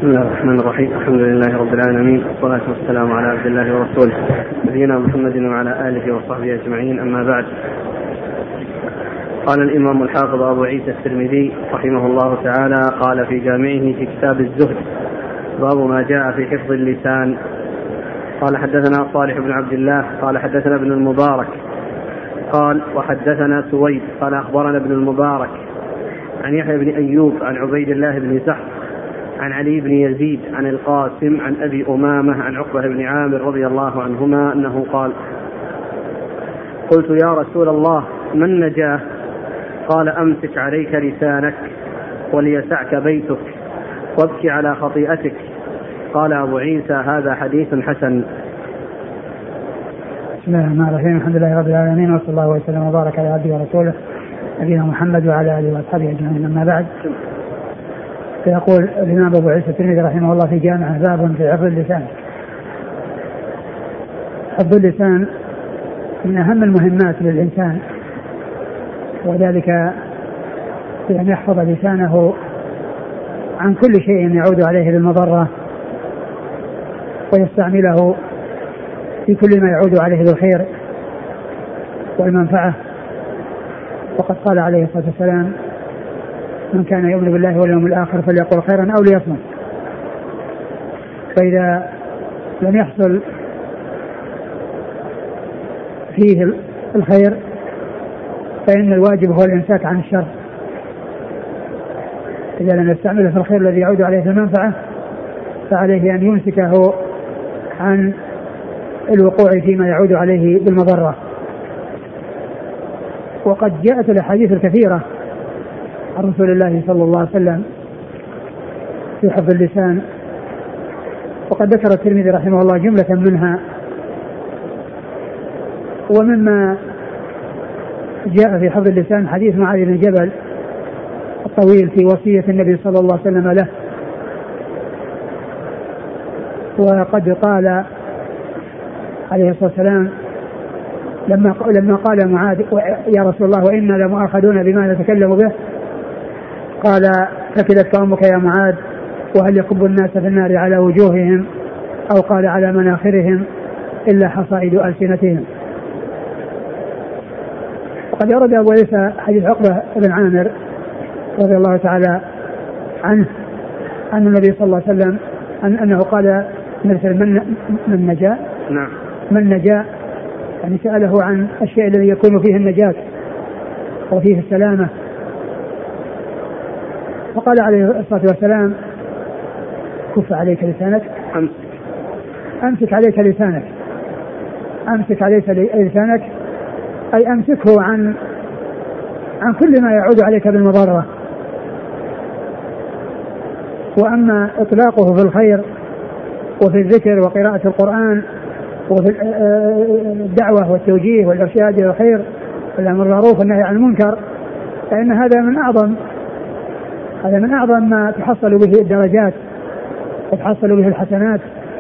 بسم الله الرحمن الرحيم. الحمد لله رب العالمين، والصلاة والسلام على عبد الله ورسوله نبينا محمد وعلى آله وصحبه أجمعين، أما بعد. قال الإمام الحافظ أبو عيسى الترمذي رحمه الله تعالى قال في جامعه في كتاب الزهد: باب ما جاء في حفظ اللسان. قال حدثنا صالح بن عبد الله قال حدثنا ابن المبارك قال وحدثنا سويد قال أخبرنا ابن المبارك عن يحيى بن أيوب عن عبيد الله بن زحف عن علي بن يزيد عن القاسم عن أبي أمامة عن عقبة بن عامر رضي الله عنهما أنه قال: قلت يا رسول الله ما النجاة؟ قال: أمسك عليك لسانك وليسعك بيتك وابكي على خطيئتك. قال أبو عيسى: هذا حديث حسن. بسم الله الرحمن الرحيم. الحمد لله رب العالمين، وصلى الله وسلم وبارك على عبده ورسوله نبينا محمد وعلى آله وأصحابه أجمعين، أما بعد. فيقول الإمام أبو عيسى الترمذي رحمه الله في جامعه: باب في حفظ اللسان. حفظ اللسان من أهم المهمات للإنسان، وذلك بأن يحفظ لسانه عن كل شيء يعود عليه بالمضرة، ويستعمله في كل ما يعود عليه بالخير والمنفعة. وقد قال عليه الصلاة والسلام: من كان يؤمن بالله واليوم الآخر فليقل خيرا أو ليصمت. فإذا لم يحصل فيه الخير فإن الواجب هو الإمساك عن الشر. إذا لم يستعمله في الخير الذي يعود عليه المنفعة فعليه أن يمسكه عن الوقوع فيما يعود عليه بالمضرة. وقد جاءت الأحاديث الكثيرة عن رسول الله صلى الله عليه وسلم في حفظ اللسان، وقد ذكر الترمذي رحمه الله جملة منها. ومما جاء في حفظ اللسان حديث معاذ بن جبل الطويل في وصية النبي صلى الله عليه وسلم له. وقد قال عليه الصلاة والسلام لما قال معاذ: يا رسول الله وإنا لمؤاخذون بما نتكلم به، قال: ثكلتك أمك يا معاذ، وهل يكب الناس في النار على وجوههم أو قال على مناخرهم إلا حصائد ألسنتهم. وقد أورد أبو عيسى حديث عقبة بن عامر رضي الله تعالى عنه أن النبي صلى الله عليه وسلم أنه قال: من نجا؟ نعم. من نجا؟ يعني سأله عن الشيء الذي يكون فيه النجاة وفيه السلامة، فقال عليه الصلاة والسلام: كف عليك لسانك. أمسك عليك لسانك. أمسك عليك لسانك أي أمسكه عن كل ما يعود عليك بالمضرة. وأما إطلاقه في الخير وفي الذكر وقراءة القرآن وفي الدعوة والتوجيه والإرشاد إلى الخير والأمر بالمعروف والنهي عن المنكر، فإن هذا من أعظم ما تحصل به الدرجات وتحصل به الحسنات.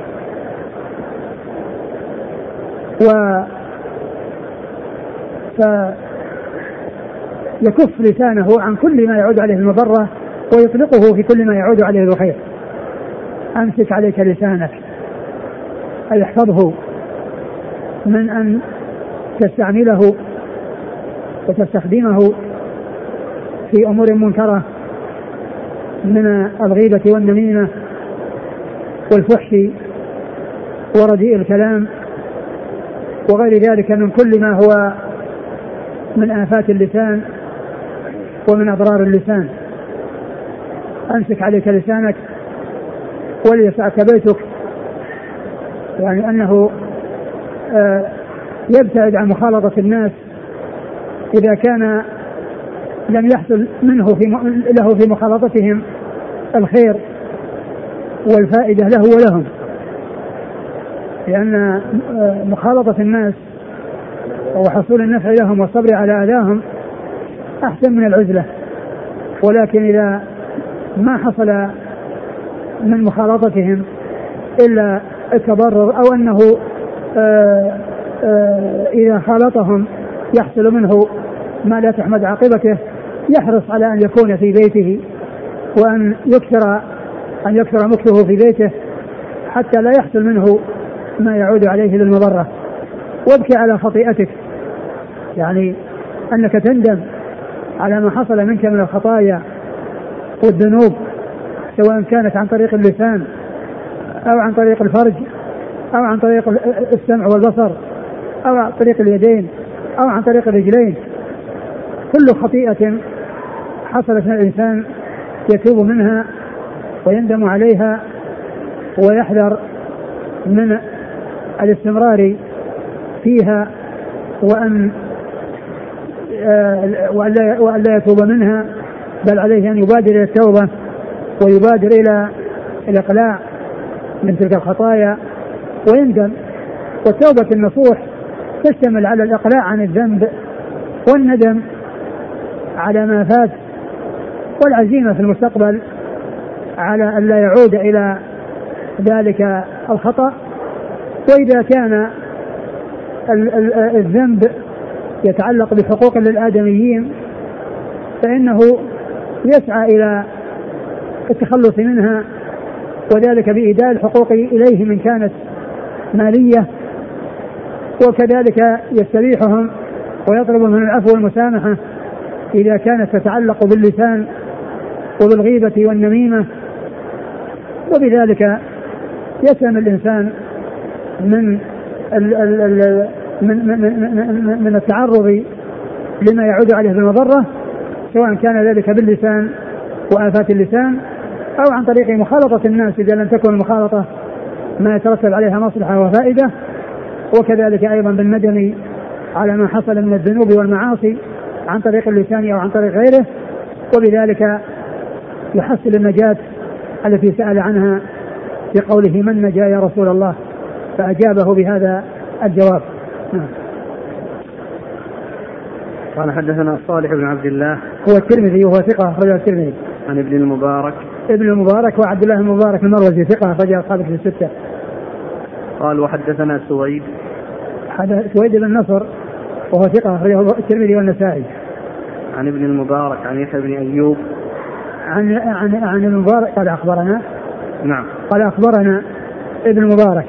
فيكف لسانه عن كل ما يعود عليه المضرة ويطلقه في كل ما يعود عليه الخير. أمسك عليك لسانك أي احفظه من أن تستعمله وتستخدمه في أمور منكرة من الغيبة والنميمة والفحش ورديء الكلام وغير ذلك من كل ما هو من آفات اللسان ومن أضرار اللسان. أمسك عليك لسانك وليسعك بيتك، يعني أنه يبتعد عن مخالطة الناس إذا كان لم يحصل له في مخالطتهم الخير والفائدة له ولهم، لأن مخالطة الناس وحصول النفع لهم والصبر على أذاهم أحسن من العزلة. ولكن إذا ما حصل من مخالطتهم إلا التضرر أو أنه إذا خالطهم يحصل منه ما لا تحمد عاقبته، يحرص على أن يكون في بيته وأن يكثر أن يكثر مكثه في بيته حتى لا يحصل منه ما يعود عليه بالمضرة. وابكي على خطيئتك، يعني أنك تندم على ما حصل منك من الخطايا والذنوب، سواء كانت عن طريق اللسان أو عن طريق الفرج أو عن طريق السمع والبصر أو عن طريق اليدين أو عن طريق الرجلين. كل خطيئة حصلت من الإنسان يتوب منها ويندم عليها ويحذر من الاستمرار فيها وأن لا يتوب منها، بل عليه أن يبادر إلى التوبة ويبادر إلى الإقلاع من تلك الخطايا ويندم. والتوبة النصوح تشتمل على الإقلاع عن الذنب والندم على ما فات والعزيمة في المستقبل على أن لا يعود إلى ذلك الخطأ. وإذا كان الذنب يتعلق بحقوق للآدميين فإنه يسعى إلى التخلص منها، وذلك بإيداء الحقوق إليه من كانت مالية، وكذلك يستريحهم ويطلب من العفو والمسامحة إذا كانت تتعلق باللسان وبالغيبة والنميمة. وبذلك يسلم الإنسان من التعرض لما يعود عليه بالمضرة، سواء كان ذلك باللسان وآفات اللسان أو عن طريق مخالطة الناس إذا لم تكن المخالطة ما يترتب عليها مصلحة وفائدة، وكذلك أيضا بالندم على ما حصل من الذنوب والمعاصي عن طريق اللسان أو عن طريق غيره. وبذلك يحصل النجاة التي سأل عنها في قوله من نجا يا رسول الله، فأجابه بهذا الجواب. قال حدثنا صالح بن عبد الله هو الترمذي وهو ثقة أخرجه الترمذي. عن ابن المبارك وعبد الله المبارك المروزي ثقة أخرجه أصحاب في الستة. قال وحدثنا سويد بن نصر وهو ثقة أخرجه الترمذي والنسائي. عن ابن المبارك عن يحيى بن أيوب عن المبارك قال أخبرنا. نعم. قال أخبرنا ابن المبارك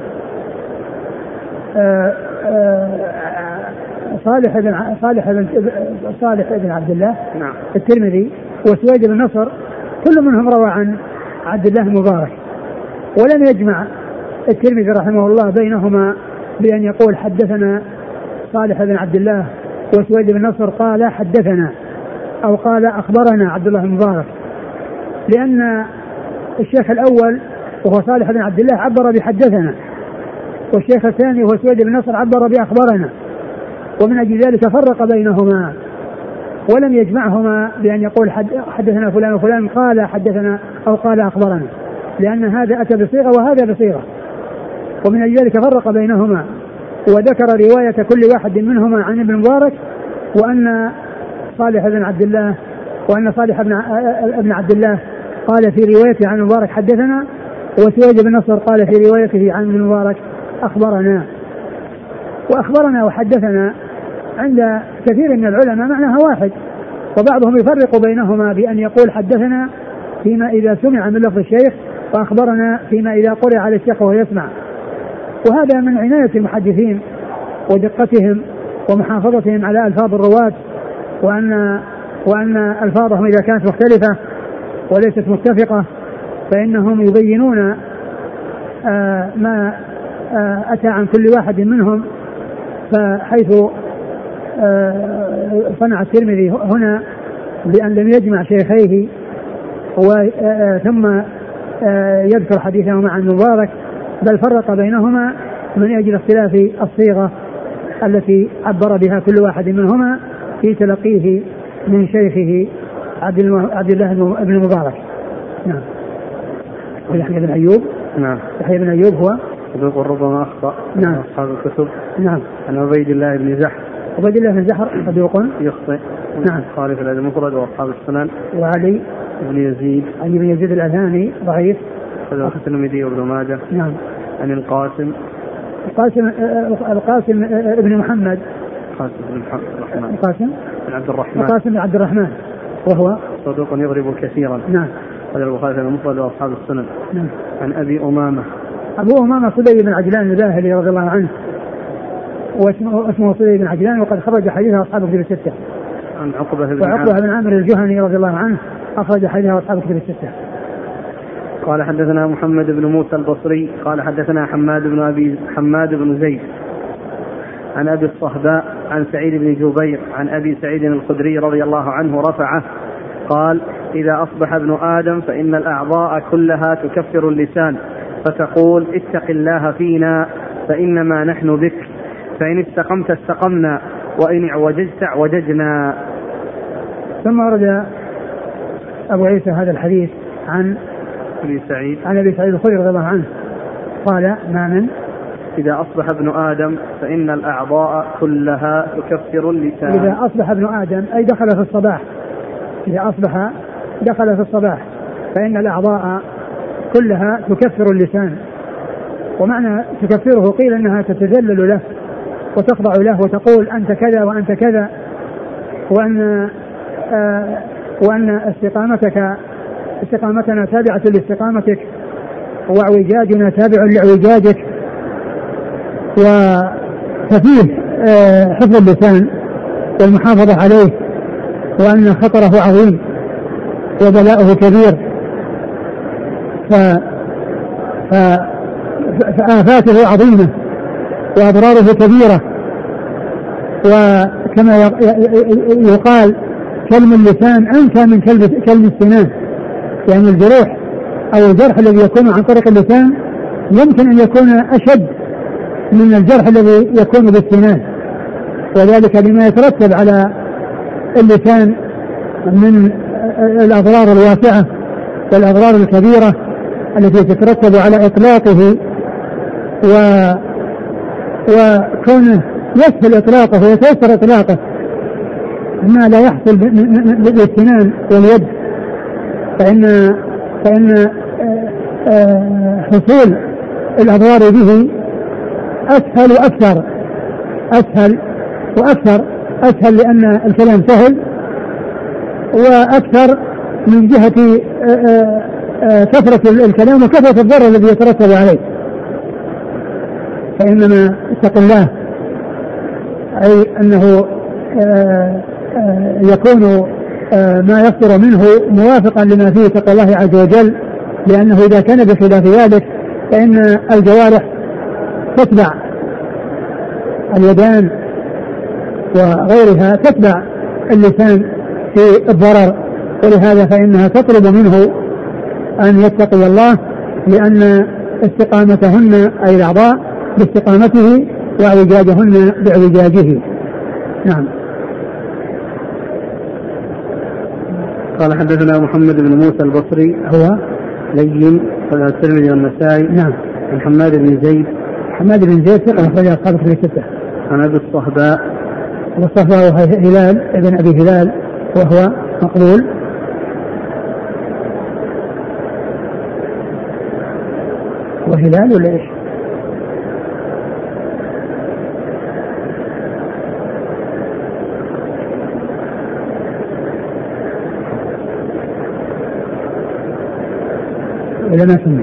صالح بن عبد الله. نعم. الترمذي وسويد بن نصر كل منهم روى عن عبد الله المبارك، ولم يجمع الترمذي رحمه الله بينهما بأن يقول حدثنا صالح بن عبد الله وسويد بن نصر قال حدثنا أو قال أخبرنا عبد الله المبارك، لأن الشيخ الأول وهو صالح بن عبد الله عبر بحدثنا، والشيخ الثاني وهو سويد بن نصر عبر بأخبرنا، ومن أجل ذلك فرق بينهما ولم يجمعهما بأن يقول حدثنا فلان وفلان قال حدثنا أو قال أخبرنا، لأن هذا أتى بصيغة وهذا بصيغة، ومن أجل ذلك فرق بينهما وذكر رواية كل واحد منهما عن ابن مبارك، وأن صالح بن عبد الله ابن عبد الله قال في روايته عن المبارك حدثنا، وسويد بن نصر قال في روايته عن ابن مبارك أخبرنا. وأخبرنا وحدثنا عند كثير من العلماء معناها واحد، وبعضهم يفرق بينهما بأن يقول حدثنا فيما إذا سمع من لفظ الشيخ، وأخبرنا فيما إذا قرئ على الشيخ وهو يسمع. وهذا من عناية المحدثين ودقتهم ومحافظتهم على ألفاظ الرواة، وأن ألفاظهم إذا كانت مختلفة وليست متفقة فإنهم يبينون ما أتى عن كل واحد منهم. فحيث صنع الترمذي هنا بأن لم يجمع شيخيه ثم يذكر حديثهما عن المبارك، بل فرق بينهما من أجل اختلاف الصيغة التي عبر بها كل واحد منهما في تلقيه من شيخه عبد الله بن المبارك. نعم. ويحيى بن أيوب. نعم. يحيى بن أيوب هو صدوق ربما أخطأ. نعم. أصحاب الكتب. نعم. عن عبيد الله بن زحر. عبيد الله بن زحر صدوق يخطئ. نعم. خالف الأدب المفرد وأصحاب السنن. وعلي بن يزيد. علي بن يزيد الأذاني ضعيف. صدوق الترمذي وابن ماجه. نعم. عن القاسم ابن محمد. القاسم بن عبد الرحمن. القاسم بن عبد الرحمن وهو صدوق يضرب كثيرا. نعم. قال البخاري في المفرد وأصحاب السنن. نعم. عن أبي أمامة. أبو أمامة صدي بن عجلان الباهلي رضي الله عنه، واسمه صدي بن عجلان، وقد خرج حديثه أصحاب الكتب الستة. عن عقبة بن عامر الجهني رضي الله عنه أخرج حديثه أصحاب الكتب الستة. قال حدثنا محمد بن موسى البصري قال حدثنا حماد بن زيد عن أبي الصهباء عن سعيد بن جبير عن أبي سعيد الخدري رضي الله عنه رفعه قال: إذا أصبح ابن آدم فإن الأعضاء كلها تكفر اللسان، فتقول: اتق الله فينا فإنما نحن بك، فإن استقمت استقمنا، وإن اعوججت اعوججنا. ثم ورد أبو عيسى هذا الحديث عن أبي سعيد الخدري رضي الله عنه قال: ما من إذا أصبح ابن آدم فإن الأعضاء كلها تكفر اللسان. إذا أصبح ابن آدم أي دخل في الصباح، إذا أصبح دخل في الصباح فإن الأعضاء كلها تكفر اللسان. ومعنى تكفره قيل أنها تتذلل له وتخضع له وتقول: أنت كذا وأنت كذا، وأن استقامتنا تابعة لاستقامتك، واعوجاجنا تابع لاعوجاجك. وفيه حفظ اللسان والمحافظة عليه، وأن خطره عظيم وبلاؤه كبير، فآفاته عظيمة وأضراره كبيرة. وكما يقال: كلم اللسان أنكى من كلم السنان، يعني الجروح أو الجرح الذي يكون عن طريق اللسان يمكن أن يكون أشد من الجرح الذي يكون بالسنان، وذلك لما يترتب على اللسان من الأضرار الواسعة والأضرار الكبيرة التي تترتب على إطلاقه، وكونه يسهل إطلاقه ويتيسر إطلاقه ما لا يحصل بالسنان واليد، فإن حصول الأضرار به أسهل لأن الكلام سهل، وأكثر من جهة كثرة الكلام وكثرة الضرر الذي يترتب عليه. فإنما اتق الله أي أنه يكون ما يصدر منه موافقا لما فيه تقوى الله عز وجل، لأنه إذا كان بخلاف ذلك فإن الجوارح تتبع اليدان وغيرها، تتبع اللسان في الضرر، ولهذا فإنها تطلب منه أن يتقي الله، لأن استقامتهن أي الأعضاء باستقامته واعوجاجهن باعوجاجه. نعم. قال حدثنا محمد بن موسى البصري هو لين الترمذي والنسائي. نعم. عن حماد بن زيد ثقة أخرج أصحاب الكتب الستة. عن أبي الصهباء وهو هلال ابن أبي هلال وهو مقبول. وهلال ولا إيش؟ ولا ما سمي؟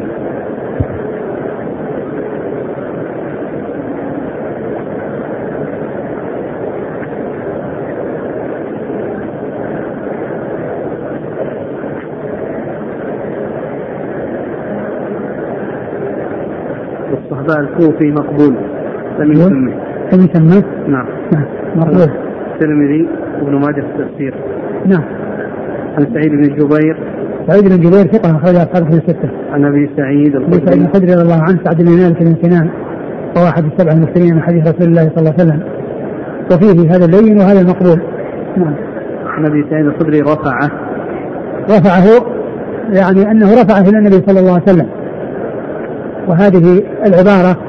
الصحابة الكوفي مقبول لم يسمى. نعم مقبول. الترمذي وابن ماجه في التفسير. نعم. عن سعيد بن جبير ثقة أخرج أصحاب الكتب الستة. عن أبي سعيد الخدري رضي الله عنه سعد بن مالك بن سنان وواحد السبع المكثرين من حديث رسول الله صلى الله عليه وسلم، وفيه هذا اللين وهذا المقبول. نعم. عن أبي سعيد الخدري رفعه يعني أنه رفعه إلى النبي صلى الله عليه وسلم، وهذه العبارة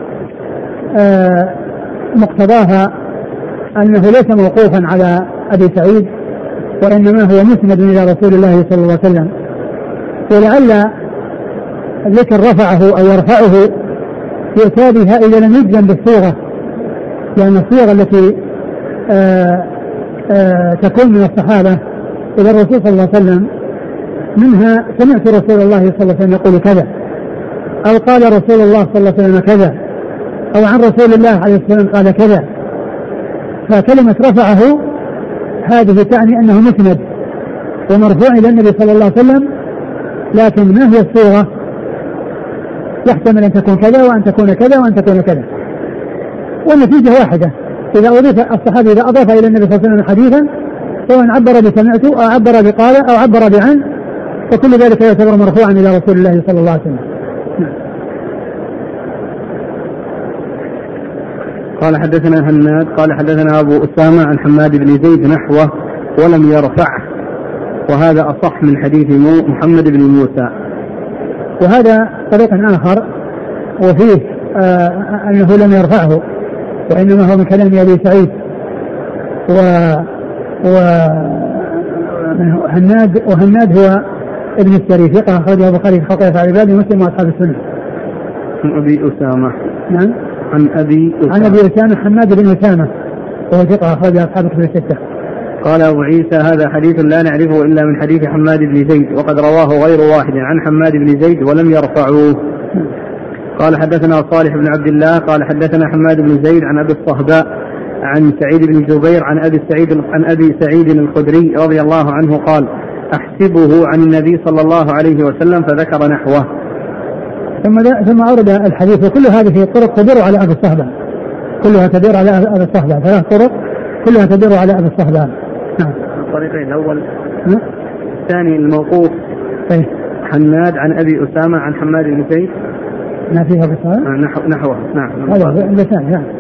مقتضاها أنه ليس موقوفا على أبي سعيد، وإنما هو مسند إلى رسول الله صلى الله عليه وسلم. ولعل ذكر رفعه أو يرفعه يؤتى بها إذا لم يجزم بالصيغة، لأن الصيغة التي تكون من الصحابة إلى الرسول صلى الله عليه وسلم منها سمعت رسول الله صلى الله عليه وسلم يقول كذا، أو قال رسول الله صلى الله عليه وسلم كذا، أو عن رسول الله عليه الصلاة والسلام قال كذا. فكلمة رفعه هذه تعني أنه مسند ومرفوع إلى النبي صلى الله عليه وسلم، لكن ما هي الصورة؟ يحتمل أن تكون كذا وأن تكون كذا وأن تكون كذا، والنتيجة واحدة. إذا أضيف الصحابي إذا أضاف إلى النبي صلى الله عليه وسلم حديثا سواء عبر بسمعته أو عبر بقال أو عبر بعن، فكل ذلك يعتبر مرفوعا إلى رسول الله صلى الله عليه وسلم. قال حدثنا هناد قال حدثنا أبو أسامة عن حماد بن زيد نحوه ولم يرفعه، وهذا أصح من حديث محمد بن موسى. وهذا طريق آخر وفيه أنه لم يرفعه، وإنما هو من كلام أبي سعيد وهناد هو ابن السري ثقة أخرجه البخاري في خلق أفعال العباد ومسلم وأصحاب السنة. عن أبي أسامة. نعم. عن أبي أسامة حماد بن أسامة وهو ثقة أخرجه أصحاب الكتب الستة. قال أبو عيسى هذا حديث لا نعرفه إلا من حديث حماد بن زيد، وقد رواه غير واحد عن حماد بن زيد ولم يرفعوه. قال حدثنا صالح بن عبد الله قال حدثنا حماد بن زيد عن أبي الصهباء عن سعيد بن جبير عن أبي سعيد الخدري رضي الله عنه قال أحسبه عن النبي صلى الله عليه وسلم فذكر نحوه. ثم أورد الحديث، وكل هذه الطرق تدور على أبي الصهباء، كلها تدور على أبي الصهباء، ثلاث طرق كلها تدور على أبي الصهباء. نعم. الطريقين الأول الثاني الموقوف حناد عن أبي أسامة عن حماد بن زيد ما فيها أبي الصهباء نحوه. نعم. هذا اللسان. نعم.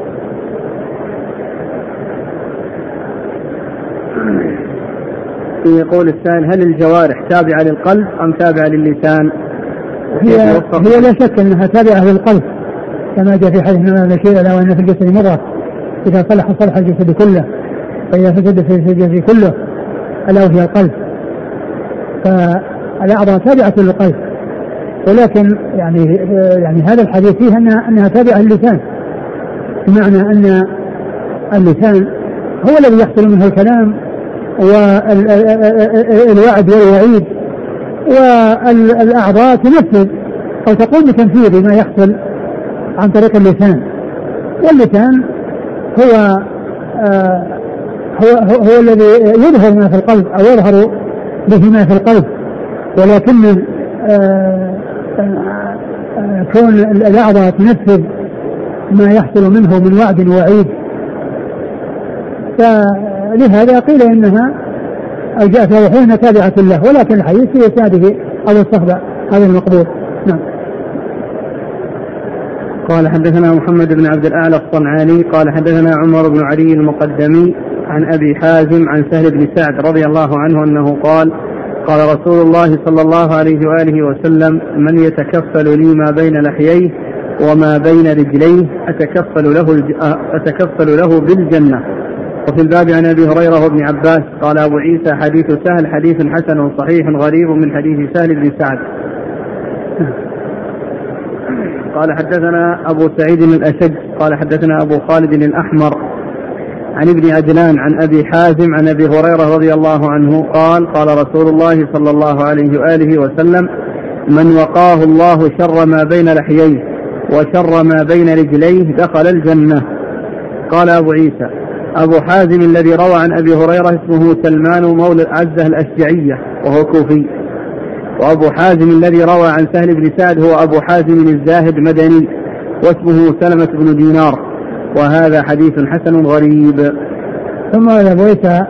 يقول السائل هل الجوارح تابعة للقلب أم تابعة للسان؟ هي لا شك أنها تابعة للقلب كما جاء في حديث ما بشير ألا وأن في الجسد مضغة إذا صلح الجسد كله فإذا فسد في الجسد كله ألا وهي القلب. فالأعضاء تابعة للقلب، ولكن يعني هذا الحديث فيه أنها تابعة للسان، بمعنى أن اللسان هو الذي يحصل منه الكلام والوعد والوعيد، والأعضاء تنفذ أو تقوم بتنفيذ ما يحصل عن طريق اللسان. واللسان هو الذي يظهر ما في القلب أو يظهر به ما في القلب، ولكن كون الأعضاء تنفذ ما يحصل منه من وعد ووعيد، فلهذا قيل إنها أو جاءت وحينها تابعة له، ولكن الحديث في إسناده أبو الصهباء هذا المقبول. نعم. قال حدثنا محمد بن عبد الأعلى الصنعاني قال حدثنا عمر بن علي المقدمي عن أبي حازم عن سهل بن سعد رضي الله عنه أنه قال قال رسول الله صلى الله عليه وآله وسلم من يتكفل لي ما بين لحييه وما بين رجليه أتكفل له بالجنة. وفي الباب عن أبي هريرة وابن عباس قال أبو عيسى حديث سهل حديث حسن صحيح غريب من حديث سهل بن سعد. قال حدثنا أبو سعيد الأشج قال حدثنا أبو خالد الأحمر عن ابن عجلان عن أبي حازم عن أبي هريرة رضي الله عنه قال قال رسول الله صلى الله عليه وآله وسلم من وقاه الله شر ما بين لحييه وشر ما بين رجليه دخل الجنة. قال أبو عيسى أبو حازم الذي روى عن أبي هريرة اسمه سلمان مولى عزة الأشجعية وهو كوفي، وأبو حازم الذي روى عن سهل بن سعد هو أبو حازم الزاهد مدني واسمه سلمة بن دينار، وهذا حديث حسن غريب. ثم أبو عيسى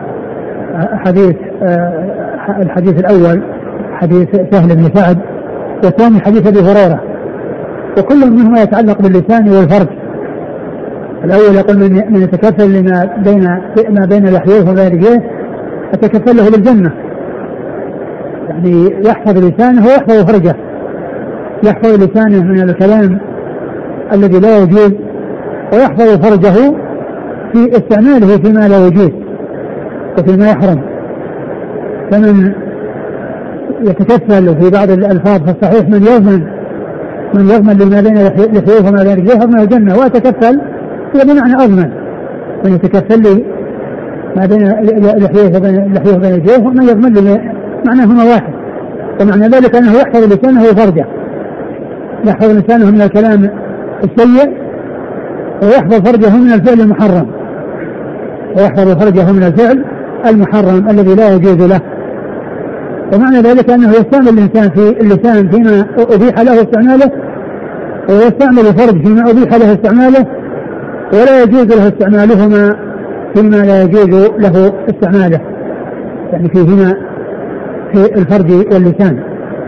الحديث الأول حديث سهل بن سعد، والثاني حديث أبي هريرة، وكل منهما يتعلق باللسان والفرج. الأول يقول من يتكفل ما بين لحييه وما بين رجليه أتكفل له بالجنة، يعني يحفظ لسانه ويحفظ فرجه، يحفظ لسانه من الكلام الذي لا يجوز، ويحفظ فرجه في استعماله فيما لا يجوز وفيما يحرم. فمن يتكفل في بعض الألفاظ فالصحيح من يضمن لما بين لحييه وما بين رجليه من الجنة، وأتكفل هو بمعنى أضمن، من يتكفل لي ما بين لحييه وبين رجليه ومن يضمن لي معناهما واحد، ومعنى ذلك أنه يحفظ لسانه وفرجه، يحفظ لسانه من الكلام السيء ويحفظ فرجه من الفعل المحرم، ويحفظ فرجه من الفعل المحرم الذي لا يجوز له. ومعنى ذلك أنه يستعمل الإنسان في اللسان فيما أبيح له استعماله، ويستعمل الفرج فيما أبيح له استعماله، ولا يجوز له استعمالهما فيما لا يجوز له استعماله، يعني فيهما في الفرج واللسان.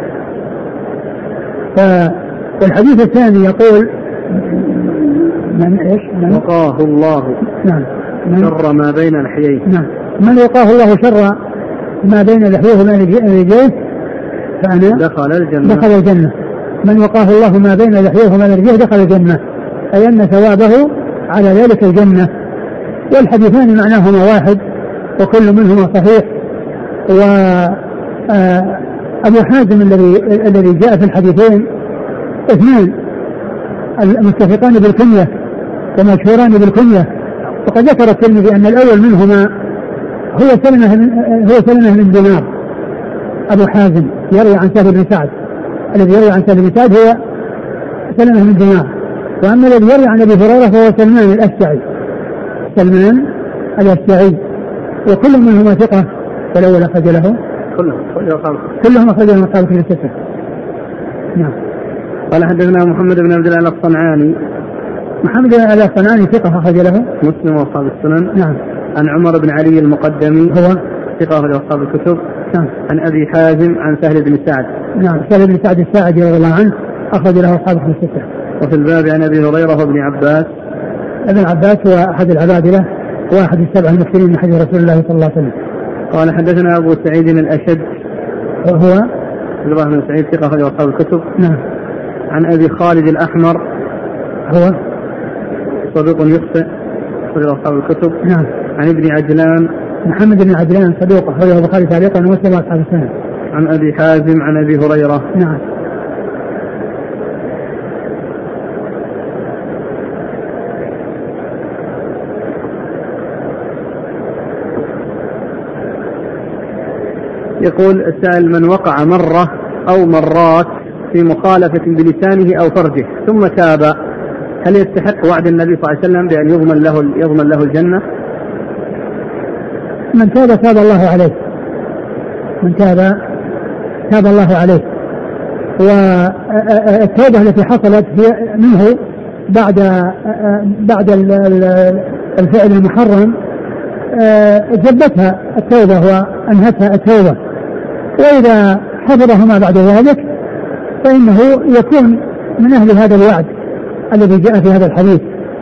والحديث الثاني يقول من وقاه الله نعم شر ما بين لحييه. نعم، من وقاه الله شر ما بين لحييه وما رجليه فأنا دخل الجنة. من وقاه الله ما بين لحييه وما رجليه دخل الجنة، أي أن ثوابه على ذلك الجنة. والحديثان معناهما واحد وكل منهما صحيح. وأبو حازم الذي جاء في الحديثين اثنان المتفقان بالكنية ومشهوران بالكنية، وقد ذكر الترمذي أن الأول منهما هو سلمة بن دينار. أبو حازم يروي عن سهل بن سعد، الذي يروي عن سهل بن سعد هو سلمة بن دينار، وأما الذي يروي عن أبي هريرة فهو سلمان الأشجعي، وكل منهما ثقة. والأول أخرج له كلهم أخرج له أصحاب الكتب الستة. نعم. قال حدثنا محمد بن عبد الله الصنعاني. محمد بن عبد الله الصنعاني ثقة أخرج له مسلم وأصحاب السنن. نعم. عن عمر بن علي المقدمي هو ثقة أخرج أصحاب الكتب. نعم. عن أبي حازم عن سهل بن سعد. نعم، سهل بن سعد الساعدي رضي الله عنه أخرج له أصحاب الكتب الستة. وفي الباب عن أبي هريرة وابن عباس. ابن عباس هو أحد العبادلة واحد السبع المكثرين من حديث رسول الله صلى الله عليه وسلم. قال حدثنا أبو سعيد الأشد هو الإبراهيم بن سعيد ثقة أخرج أصحاب الكتب. نعم. عن أبي خالد الأحمر هو صدوق يخطئ أخرج أصحاب الكتب. نعم. عن ابن عجلان محمد بن عجلان صدوق أخرجه البخاري تعليقا ومسلم وأصحاب السنن. عن أبي حازم عن أبي هريرة. نعم. يقول السائل: من وقع مرة أو مرات في مخالفة بلسانه أو فرجه ثم تاب، هل يستحق وعد النبي صلى الله عليه وسلم بأن يضمن له الجنة؟ من تاب تاب الله عليه، من تاب تاب الله عليه. والتوبة التي حصلت منه بعد الفعل المحرم جبتها التوبة وأنهتها التوبة، وإذا حفظهما بعد ذلك فإنه يكون من أهل هذا الوعد الذي جاء في هذا الحديث،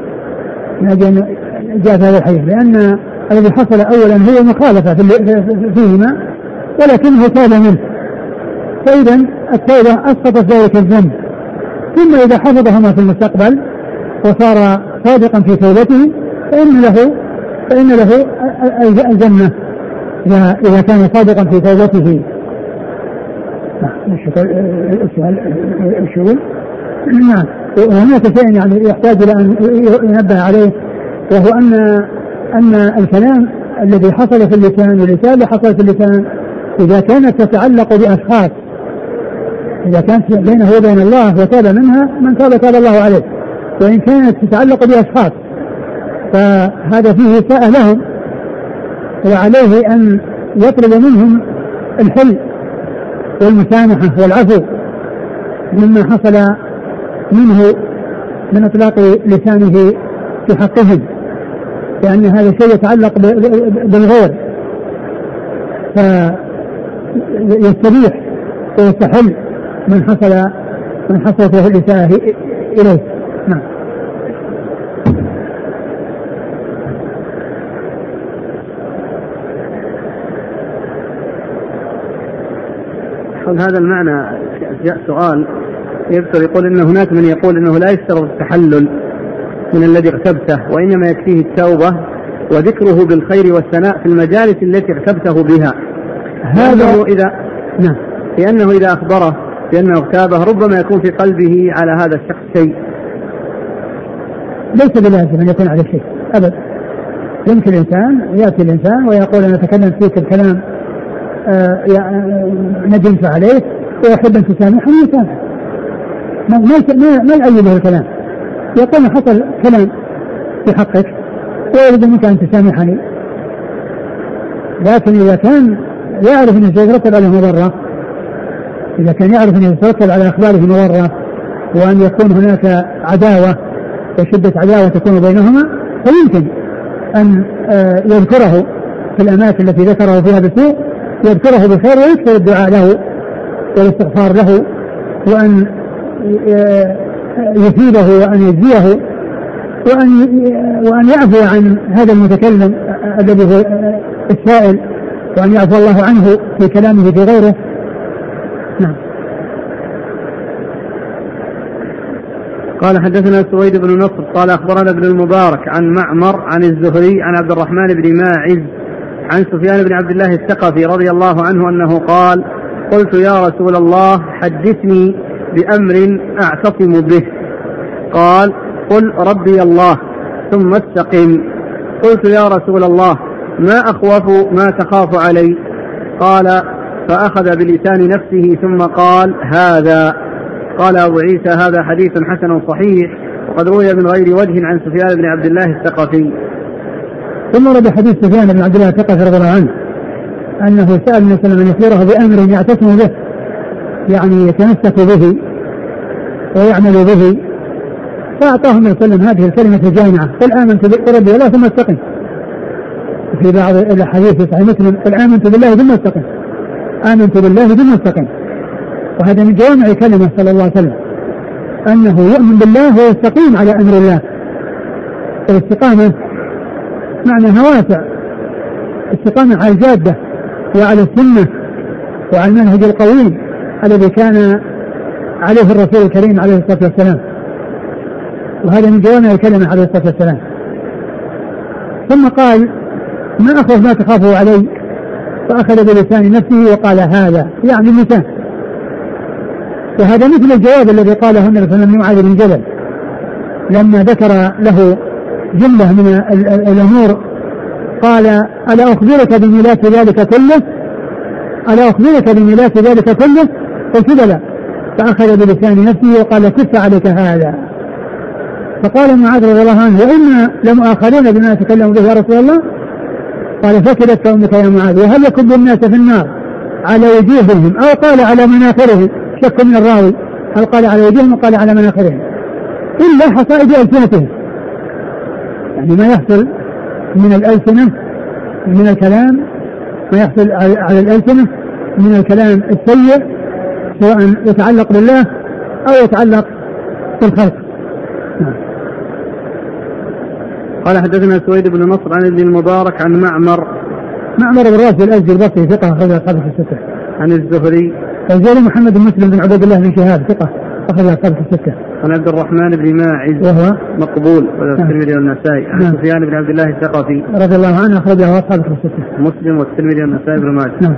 لأن الذي حصل أولا هو مخالفة فيهما ولكنه تاب منه، فإذا التوبة أسقطت ذلك الذنب. ثم إذا حفظهما في المستقبل وصار صادقا في توبته فإن له الجنة إذا كان صادقا في توبته. الشغل. نعم. وهناك شيء يعني يحتاج إلى أن ينبه عليه، وهو أن الكلام الذي حصل في اللسان واللسان اللي حصل في اللسان إذا كانت تتعلق بأشخاص، إذا كانت بينه وبين الله وتاب منها من تاب الله عليه، وإن كانت تتعلق بأشخاص فهذا فيه ساء لهم، وعليه أن يطلب منهم الحل والمسامحة والعفو مما حصل منه من إطلاق لسانه في حقهم، لأن هذا الشيء يتعلق بالغير، فيستبيح ويستحل من حصل فيه الإساءة إليه. نعم. هذا المعنى جاء سؤال يذكر يقول إن هناك من يقول إنه لا يشترط التحلل من الذي اغتبته، وإنما يكفيه التوبة وذكره بالخير والثناء في المجالس التي اغتبته بها. هذا لأنه إذا أخبره بأنه اغتابه ربما يكون في قلبه على هذا الشخص شيء. ليس بلازم أن يكون على شيء أبدا. يمكن يأتي الإنسان ويقول أنا أتكلم فيك الكلام ندمت عليه، ويحب أن تسامحني يسامح، ما يؤيده الكلام، يقول حصل كلام في حقك ويريد منك أن تسامحني، لكن إذا كان يعرف أنه سيترتب عليه مضرة، إذا كان يعرف أنه سيترتب على أخباره مضرة وأن يكون هناك عداوة وشدة عداوة تكون بينهما، فيمكن أن يذكره في الأماكن التي ذكره فيها بسوء، يذكره بخير ويكثر الدعاء له والاستغفار له، وأن يثيبه وأن يجزيه وأن يعفو عن هذا المتكلم الذي هو السائل، وأن يعفو الله عنه في كلامه في غيره. نعم. قال حدثنا سويد بن نصر قال أخبرنا ابن المبارك عن معمر عن الزهري عن عبد الرحمن بن ماعز عن سفيان بن عبد الله الثقفي رضي الله عنه أنه قال: قلت يا رسول الله حدثني بأمر أعتصم به. قال: قل ربي الله ثم استقم. قلت يا رسول الله ما أخوف ما تخاف علي؟ قال: فأخذ بلسان نفسه ثم قال: هذا. قال أبو عيسى: هذا حديث حسن صحيح، وقد روي من غير وجه عن سفيان بن عبد الله الثقفي. ثم ورد حديث سفيان بن عبد الله الثقفي رضي الله عنه أنه سأل النبي صلى الله عليه وسلم أن يخبره بأمر يعتصم به، يعني يتمسك به ويعمل به، فأعطاه النبي صلى الله عليه وسلم هذه الكلمة الجامعة: قل آمنت بربي الله ثم استقم. في بعض الحديث في صحيح مسلم: قل آمنت بالله ثم استقم، آمنت بالله ثم استقم. وهذا من جوامع كلمة صلى الله عليه وسلم، أنه يؤمن بالله ويستقيم على أمر الله. الاستقامة معناها واسع، استقامة على الجادة وعلى السنة وعلى المنهج القويم الذي كان عليه الرسول الكريم عليه الصلاة والسلام، وهذا من جوامع الكلمة عليه الصلاة والسلام. ثم قال: ما أخوف ما تخافوا علي؟ فأخذ بلسان نفسه وقال: هذا، يعني اللسان. وهذا مثل الجواب الذي قاله النبي صلى الله عليه وسلم لمعاذ بن جبل لما ذكر له جملة من الأمور، قال: ألا أخبرك بميلاد ذلك كله؟ ألا أخبرك بميلاد ذلك كله؟ قلت: لا. فأخذ بلسان نفسه وقال: كف عليك هذا. فقال معاذ رضي الله عنه: وإنا لمؤاخذون بما نتكلم به يا رسول الله؟ قال: فكلت أمك يا معاذ، وهل يكب الناس في النار على وجوههم أو قال على مناخرهم؟ شك من الراوي، هل قال على وجوههم وقال على مناخرهم؟ إلا حصائد ألسنتهم، يعني ما يحصل من الألسنة من الكلام، ما يحصل على الألسنة من الكلام السيء، سواء يتعلق بالله أو يتعلق بالخلق. قال حدثنا سويد بن نصر عن ابن المبارك عن معمر بن راشد الأزدي البصري ثقة أخرج أصحابه في الستة. عن الزهري محمد بن مسلم بن عبد الله بن شهاب ثقة أخرج أصحابه في الستة. عن عبد الرحمن بن ماعز وهو مقبول والترمذي والنسائي. عن سفيان بن عبد الله الثقفي رضي الله عنه أخرجه أصحابه في الستة، مسلم والترمذي والنسائي بن ماجه.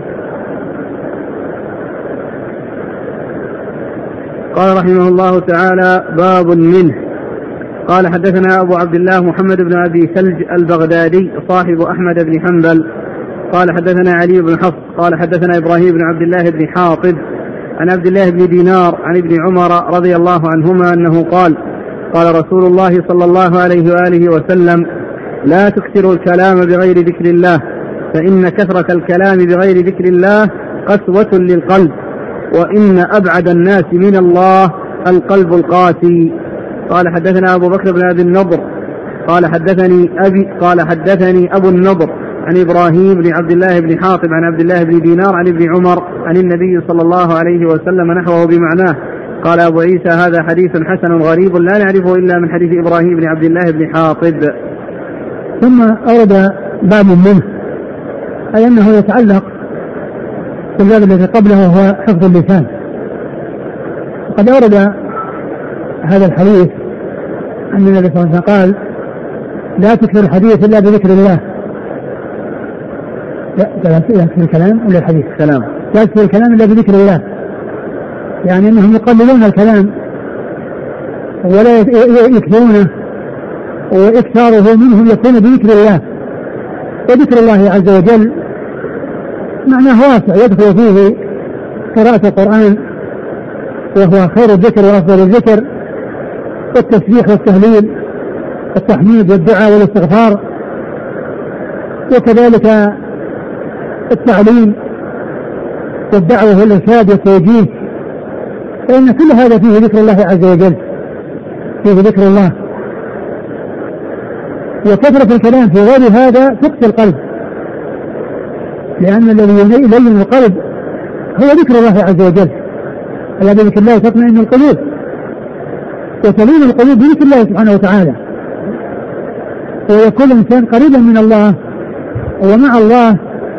قال رحمه الله تعالى: باب منه. قال حدثنا أبو عبد الله محمد بن أبي ثلج البغدادي صاحب أحمد بن حنبل قال حدثنا علي بن حفص قال حدثنا إبراهيم بن عبد الله بن حاطب عن عبد الله بن دينار عن ابن عمر رضي الله عنهما أنه قال: قال رسول الله صلى الله عليه وآله وسلم: لا تكثروا الكلام بغير ذكر الله، فإن كثرة الكلام بغير ذكر الله قسوة للقلب، وإن أبعد الناس من الله القلب القاسي. قال حدثنا أبو بكر بن أبي النضر قال حدثني أبو النضر عن إبراهيم بن عبد الله بن حاطب عن عبد الله بن دينار عن ابن عمر عن النبي صلى الله عليه وسلم نحوه بمعناه. قال أبو عيسى: هذا حديث حسن غريب لا نعرفه إلا من حديث إبراهيم بن عبد الله بن حاطب. ثم أورد باب منه، أي أنه يتعلق بالباب الذي قبله وهو حفظ اللسان. وقد أورد هذا الحديث أن النبي صلى الله عليه وسلم قال: لا تكثر الحديث إلا بذكر الله. لا تكثر الكلام إلا الحديث، لا تكثر الكلام إلا بذكر الله، يعني أنهم يقللون الكلام ولا يكثرونه، وإكثاره منهم يكون بذكر الله. وذكر الله عز وجل معناه واسع، يدخل فيه قراءة القرآن وهو خير الذكر وأفضل الذكر، والتسبيح والتهليل والتحميد والدعاء والاستغفار، وكذلك التعليم والدعوة والإرشاد والتوجيه، فإن كل هذا فيه ذكر الله عز وجل، فيه ذكر الله. وكثرة الكلام في غير هذا تقسي القلب، لأن الذي يلين القلب هو ذكر الله عز وجل، الذي بذكر الله تطمئن القلوب، وتلين القلوب بذكر الله سبحانه وتعالى، ويكون الإنسان قريبا من الله ومع الله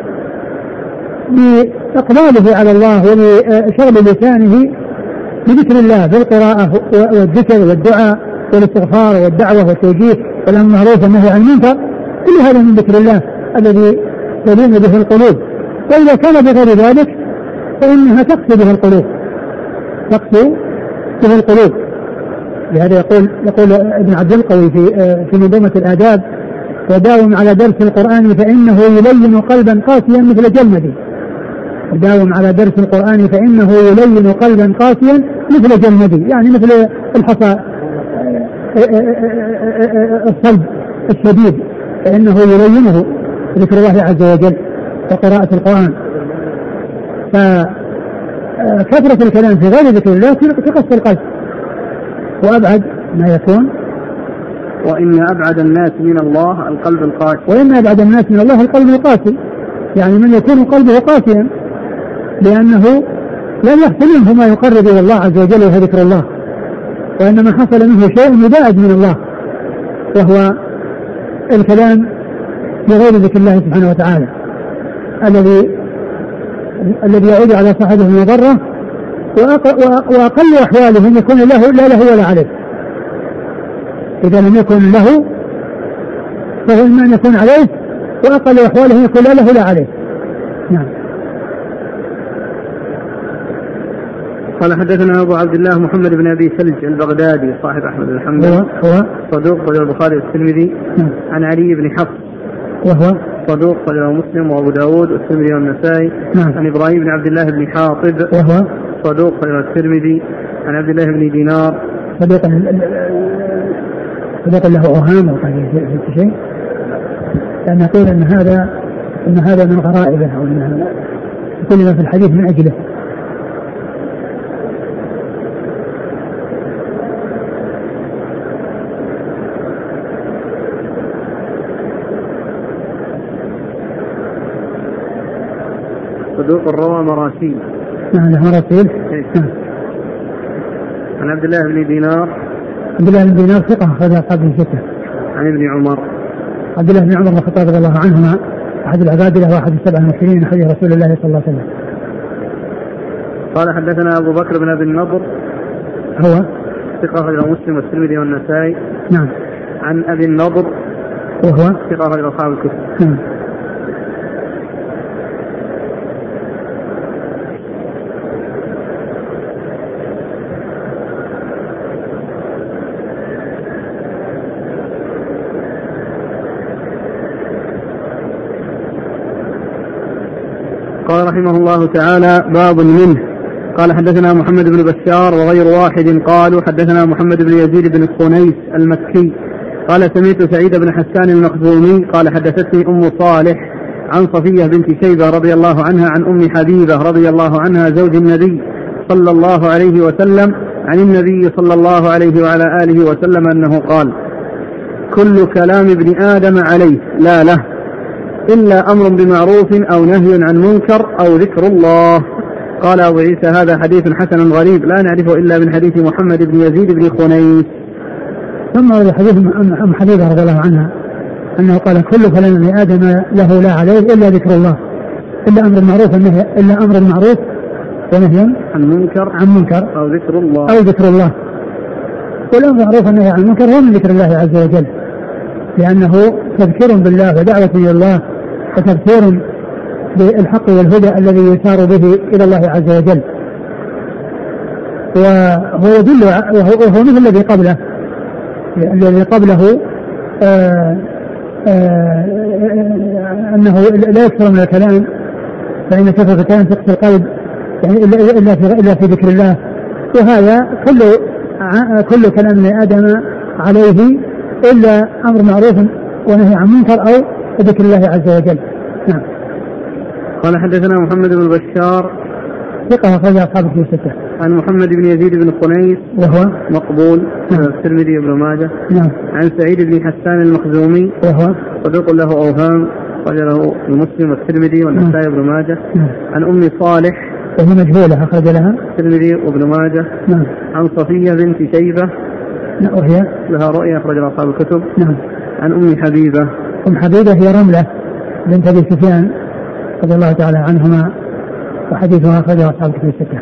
بإقباله على الله ولشغل لسانه بذكر الله بالقراءة والذكر والدعاء والاستغفار والدعوة والتوجيه والأمر بالمعروف والنهي عن المنكر، كل هذا من ذكر الله الذي تلين به القلوب. وإذا كان بغير ذلك فإنها تقسي به القلوب، تقسي به القلوب. لهذا يقول ابن عبد القوي في منظومة الآداب: وداوم على درس القرآن فإنه يلين قلبا قاسيا مثل جلمدي. وداوم على درس القرآن فإنه يلين قلبا قاسيا مثل جلمدي، يعني مثل الحصى الصلب الشديد، فإنه يلينه ذكر الله عز وجل وقراءة القرآن. فكثرة الكلام في غير ذكر الله تقسي القلب، وأبعد ما يكون. وإن أبعد الناس من الله القلب القاسي. وإن أبعد الناس من الله القلب القاسي، يعني من يكون قلبه قاسيا، لأنه لم يحصل منه ما يقرب إلى الله عز وجل وهو ذكر الله، وإنما حصل منه شيء يباعد من الله، وهو الكلام في غير ذكر الله سبحانه وتعالى الذي يعود على صاحبه المضرة، وأقل أحوالهم يكون لا له ولا عليه. إذا لم يكن له فهو إما أن يكون عليه، وأقل أحوالهم يكون لا له ولا عليه. نعم. قال حدثنا أبو عبد الله محمد بن أبي سلج البغدادي صاحب أحمد بن حنبل، هو صدوق خرج البخاري والترمذي. عن علي بن حفص وهو صدوق خرج مسلم وأبو داود والترمذي والنسائي. عن إبراهيم بن عبد الله بن حاطب وهو صدوق خرج الترمذي. عن عبد الله بن دينار صدوق له أوهام أو في شيء، لأن نقول أن هذا من غرائبه، أو أن كل ما في الحديث من أجله. صدوق الروى مراسيل. نعم له مراسيل. عن عبد الله بن دينار. عبد الله بن دينار ثقة أخرج أصحابه ستة. عن ابن عمر. عبد الله بن عمر بن الخطاب رضي الله عنهما أحد العبادلة وأحد السبع المكثرين من حديث رسول الله صلى الله عليه وسلم. قال حدثنا أبو بكر بن أبي النضر هو ثقة أخرج مسلم والترمذي والنسائي. نعم. عن أبي النضر وهو ثقة أخرج أصحاب الكتب. نعم. قال رحمه الله تعالى: باب منه. قال حدثنا محمد بن بشار وغير واحد قالوا حدثنا محمد بن يزيد بن الخنيس المكي قال سمعت سعيد بن حسان المخزومي قال حدثتني أم صالح عن صفية بنت شيبة رضي الله عنها عن أم حبيبة رضي الله عنها زوج النبي صلى الله عليه وسلم عن النبي صلى الله عليه وعلى آله وسلم أنه قال: كل كلام ابن آدم عليه لا له إلا أمر بمعروف أو نهي عن منكر أو ذكر الله. قال أبو عيسى: هذا حديث حسن غريب لا نعرفه إلا من حديث محمد بن يزيد بن خنيس. ثم هذا حديث أم حبيبة رضي الله عنها أنه قال: كل كلام ابن آدم له لا عليه إلا ذكر الله، إلا أمر المعروف ونهي عن منكر أو ذكر الله. والأمر المعروف والنهي عن المنكر هو من ذكر الله عز وجل، لأنه تذكير بالله ودعوة إلى الله وتذكير بالحق والهدى الذي يسار به إلى الله عز وجل. وهو يدل وهو مثل الذي قبله أنه لا يكثر من الكلام، فإن كثرة الكلام تقسي القلب، يعني إلا في ذكر الله وهذا كل كلام ابن آدم عليه إلا أمر معروف ونهي عن منكر أو ذكر الله عز وجل. نعم. قال حدثنا محمد بن بشار ثقة أخرج أصحاب الكتب الستة. عن محمد بن يزيد بن خنيس وهو مقبول الترمذي وابن ماجه. نعم. عن سعيد بن حسان المخزومي وهو صدوق له أوهام أخرج له المسلم والترمذي والنسائي وابن ماجه. عن أم صالح وهي مجهولة أخرج لها الترمذي وابن ماجه. نعم. عن صفية بنت شيبة وهي لها رؤيا أخرج لها أصحاب الكتب. نعم. عن أم حبيبة. أم حبيبة هي رملة بنت أبي سفيان رضي الله تعالى عنهما وحديثها أخرجه أصحاب الكتب الستة.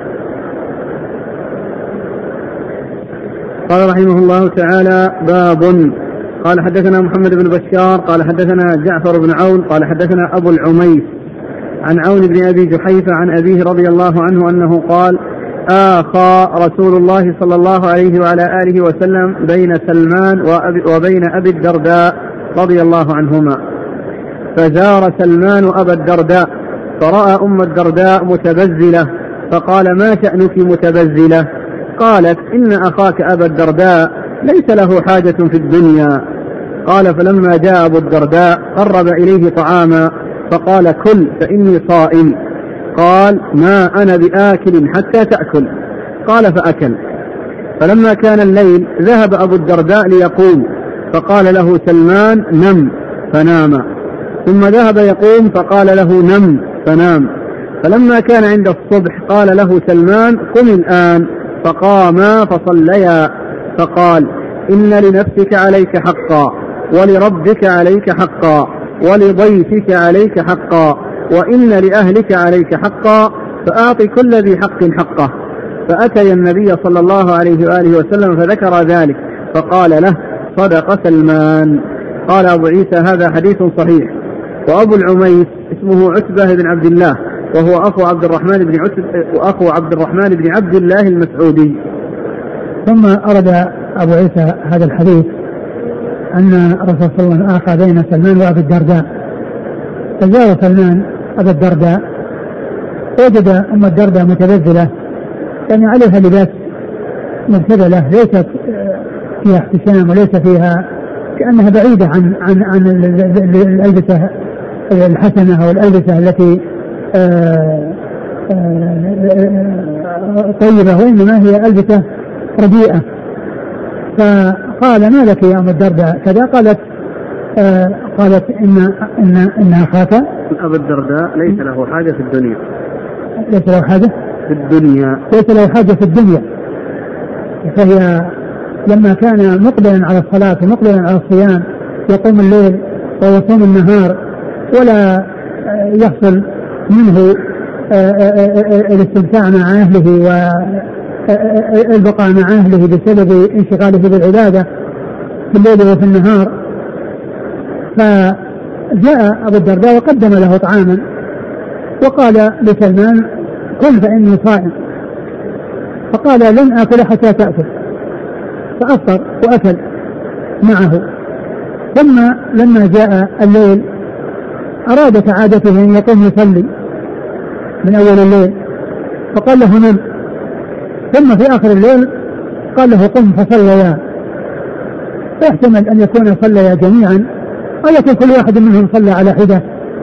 قال رحمه الله تعالى باب. قال حدثنا محمد بن بشار قال حدثنا جعفر بن عون قال حدثنا أبو العميس عن عون بن أبي جحيفة عن أبيه رضي الله عنه أنه قال آخى رسول الله صلى الله عليه وعلى آله وسلم بين سلمان وبين أبي الدرداء رضي الله عنهما، فزار سلمان أبا الدرداء فرأى أم الدرداء متبذلة فقال ما شأنك متبذلة؟ قالت إن أخاك أبا الدرداء ليس له حاجة في الدنيا. قال فلما جاء أبو الدرداء قرب إليه طعاما فقال كل فإني صائم. قال ما أنا بآكل حتى تأكل. قال فأكل. فلما كان الليل ذهب أبو الدرداء ليقوم فقال له سلمان نم فنام، ثم ذهب يقوم فقال له نم فنام. فلما كان عند الصبح قال له سلمان قم الآن، فقاما فصليا. فقال إن لنفسك عليك حقا ولربك عليك حقا ولضيفك عليك حقا وإن لأهلك عليك حقا فأعط كل ذي حق حقه. فأتي النبي صلى الله عليه وآله وسلم فذكر ذلك فقال له صدق سلمان. قال أبو عيسى هذا حديث صحيح. وأبو العميس اسمه عتبة بن عبد الله وهو أخو عبد الرحمن بن عبد الله المسعودي. ثم أرد أبو عيسى هذا الحديث أن الرسول صلى الله عليه وسلم آخى بين سلمان وأبي الدرداء، فزار سلمان أبا الدرداء وجد أم الدرداء متبذلة، يعني عليها لباس مرتبلة ليست فيها احتشام وليس فيها، كأنها بعيدة عن الألبسة الحسنة أو الألبسة التي طيبة، وإنما هي ألبسة رديئة. فقال ما لك يا أم الدرداء كذا؟ قالت إن أخاك أبا الدرداء ليس له حاجة في الدنيا. ليس له حاجة في الدنيا. ليس له حاجة في الدنيا. فهي لما كان مقبلا على الصلاة ومقبلا على الصيام يقوم الليل ويصوم النهار ولا يحصل منه الاستمتاع مع أهله والبقاء مع أهله بسبب انشغاله بالعبادة في الليل وفي النهار، فجاء أبو الدرداء وقدم له طعاما وقال لسلمان كل فإني صائم، فقال لن آكل حتى تأكل، فأفطر وأكل معه. ثم لما جاء الليل أراد كعادته أن يقوم يصلي من أول الليل فقال له نم، ثم في آخر الليل قال له قم فصليا. يحتمل أن يكون صليا جميعا أو يكون كل واحد منهم صلى على حدة.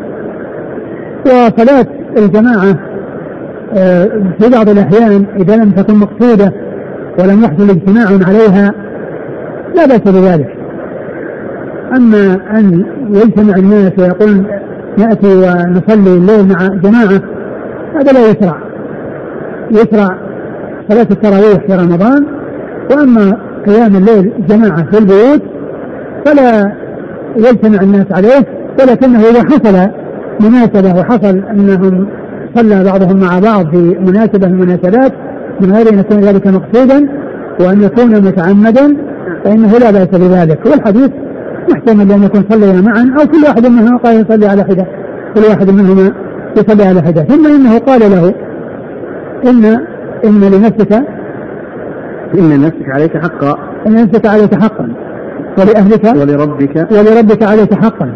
وصلاة الجماعة في بعض الأحيان إذا لم تكن مقصودة ولم يحصل اجتماع عليها لا بأس بذلك. أما أن يجتمع الناس ويقول نأتي ونصلي الليل مع جماعة هذا لا يشرع. يشرع صلاة التراويح في رمضان، وأما قيام الليل جماعة في البيوت فلا يجتمع الناس عليه، ولكنه إذا حصل مناسبة وحصل أنهم صلى بعضهم مع بعض في مناسبة من المناسبات من غير أن يكون ذلك مقصودا وأن يكون متعمدا فإنه لا بأس بذلك. والحديث محتمل أن يكون صليا معا أو كل واحد منهم قال يصلي على حدة، كل واحد منهما يصلي على حدة. ثم إنه قال له إن لنفسك عليك حقا، إن لنفسك عليك حقا ولأهلك ولربك عليك حقا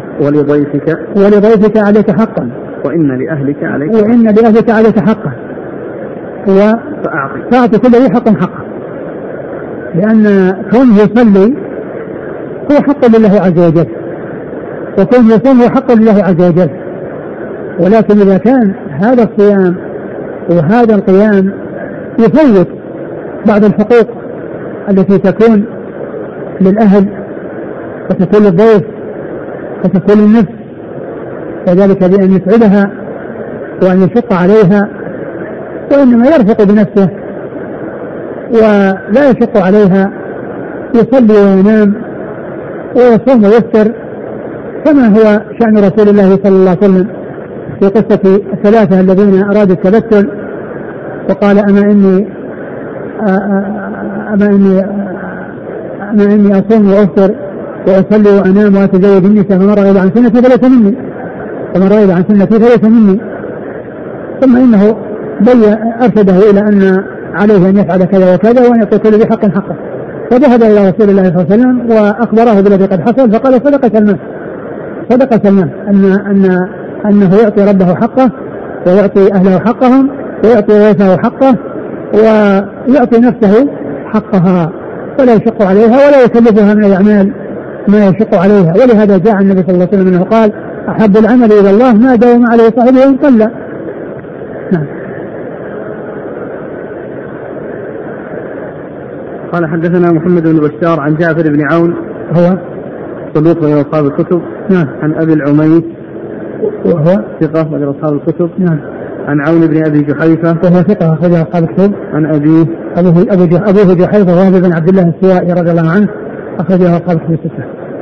ولضيفك عليك حقا وإن لأهلك عليك حقا. فأعطي كل ذي حق حقه، لأن كونه يصلي هو حق لله عز وجل، وكونه يصوم هو حق لله عز وجل. ولكن إذا كان هذا الصيام وهذا القيام يفوت بعض الحقوق التي تكون للأهل وتكون للضيف وتكون للنفس، وذلك بأن يسعدها وأن يشق عليها، وإنما يرفق بنفسه ولا يشق عليها، يصلي وينام ويصوم ويفطر، كما هو شأن رسول الله صلى الله عليه وسلم في قصة الثلاثة الذين أرادوا التبتل وقال أما إني أصوم وأفطر وأصلي وأنام وأتزوج النساء فمن رغب عن سنتي فليس مني، ومن رغب عن سنتي فليس مني. ثم إنه أرشده إلى أن عليه أن يفعل كذا وكذا وأن يعطي كل ذي حق حقه، فذهب إلى رسول الله صلى الله عليه وسلم وأخبره بالذي قد حصل، فقال صدق سلمان أنه يعطي ربه حقه ويعطي أهله حقهم ويعطي ضيفه حقه ويعطي نفسه حقها، ولا يشق عليها ولا يكلفها من الأعمال ما يشق عليها. ولهذا جاء النبي صلى الله عليه وسلم أنه قال أحب العمل إلى الله ما داوم عليه صاحبه وإن قل. نعم. قال حدثنا محمد بن بشار عن جعفر بن عون هو صدوق من أصحاب الكتب. نعم. عن أبي العميس وهو ثقة من أصحاب الكتب. نعم. عن عون بن أبي جحيفة وهو ثقة أخرج أصحاب الكتب. عن أبوه جحيفة وهو بن عبد الله السوائي رضي الله عنه أخرجه أصحاب الكتب الستة.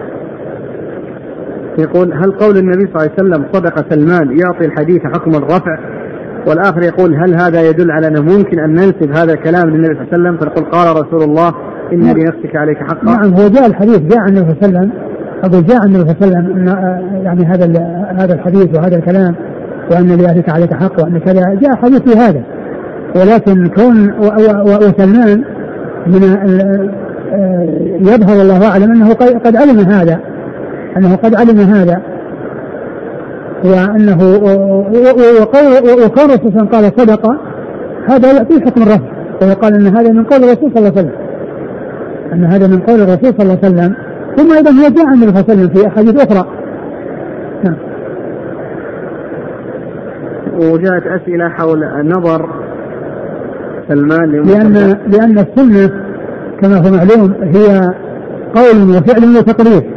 يقول هل قول النبي صلى الله عليه وسلم صدق سلمان يعطي الحديث حكم الرفع؟ والآخر يقول هل هذا يدل على أنه ممكن أن ننسب هذا الكلام للنبي صلى الله عليه وسلم فنقول قال رسول الله إن لنفسك عليك حقا؟ نعم، هو جاء الحديث جاء عن النبي صلى الله عليه وسلم، أقول جاء عن النبي صلى الله عليه وسلم يعني هذا الحديث وهذا الكلام وأن لأهلك عليك حق وأن كذا، جاء حديث في هذا. ولكن كون وسلمان من يظهر الله أعلم أنه قد علم هذا، وأنه وكان الرسول قال صدق، هذا يعطيه حكم الرفع، ويقال أن هذا من قول الرسول صلى الله عليه وسلم، أن هذا من قول الرسول صلى الله عليه وسلم. ثم أيضا هو جاء عن النبي صلى الله عليه وسلم في أحاديث أخرى. نعم. وجاءت أسئلة حول نظر سلمان لأن السنة كما هو معلوم هي قول وفعل وتقرير،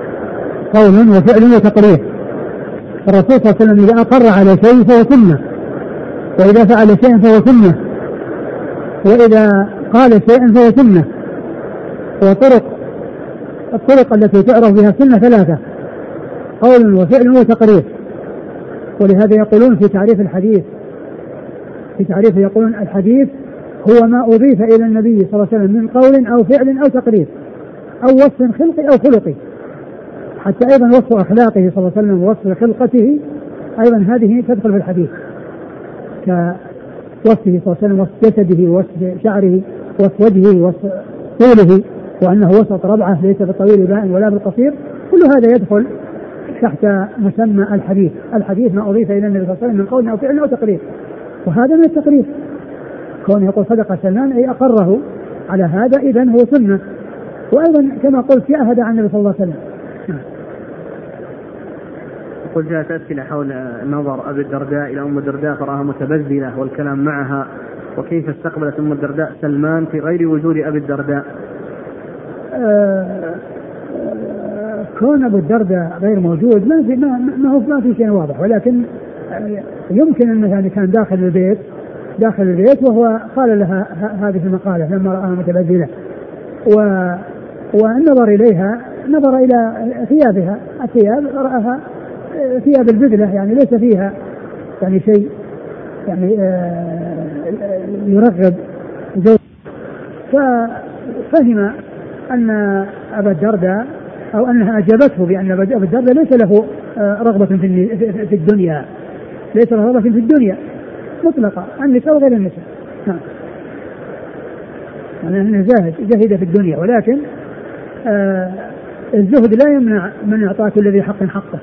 الرسول صلى الله عليه وسلم إذا أقر على شيء فهو سنة، وإذا فعل شيئا فهو سنة، وإذا قال شيئا فهو سنة. الطرق التي تعرف بها السنة ثلاثة: قول وفعل وتقرير. ولهذا يقولون في تعريف الحديث، يقولون الحديث هو ما أضيف إلى النبي صلى الله عليه وسلم من قول أو فعل أو تقرير أو وصف خلقي أو خلقي، حتى أيضا وصف أخلاقه صلى الله عليه وسلم ووصف خلقته أيضا هذه تدخل في الحديث، كوصفه صلى الله عليه وسلم، وصف جسده ووصف شعره ووصف وجهه ووصف طوله، وأنه وسط ربعة ليس بالطويل بائن ولا بالقصير. كل هذا يدخل تحت مسمى الحديث ما أضيف إلى النبي صلى الله عليه وسلم من قول أو فعل أو تقرير، وهذا من التقرير. كون يقول صدق سلمان أي أقره على هذا، إذن هو سنة. وأيضا كما قلت شاهد عن النبي صلى الله عليه وسلم. قل جاءت أسئلة حول نظر أبي الدرداء إلى أم الدرداء فرآها متبذلة والكلام معها، وكيف استقبلت أم الدرداء سلمان في غير وجود أبي الدرداء؟ كون أبو الدرداء غير موجود ما في شيء واضح، ولكن يمكن أنه يعني كان داخل البيت وهو قال لها هذه المقالة لما رآها متبذلة، والنظر إليها نظر إلى ثيابها، الثياب رآها ثياب البذلة، يعني ليس فيها يعني شيء يعني يرغب زوج، ففهم أن أبا الدرداء أو أنها أجابته بأن أبا الدرداء ليس له رغبة في الدنيا، ليس له رغبة في الدنيا مطلقة، النساء وغير النساء. نعم. يعني أنه زاهد في الدنيا، ولكن الزهد لا يمنع من إعطاء كل ذي حق حقه.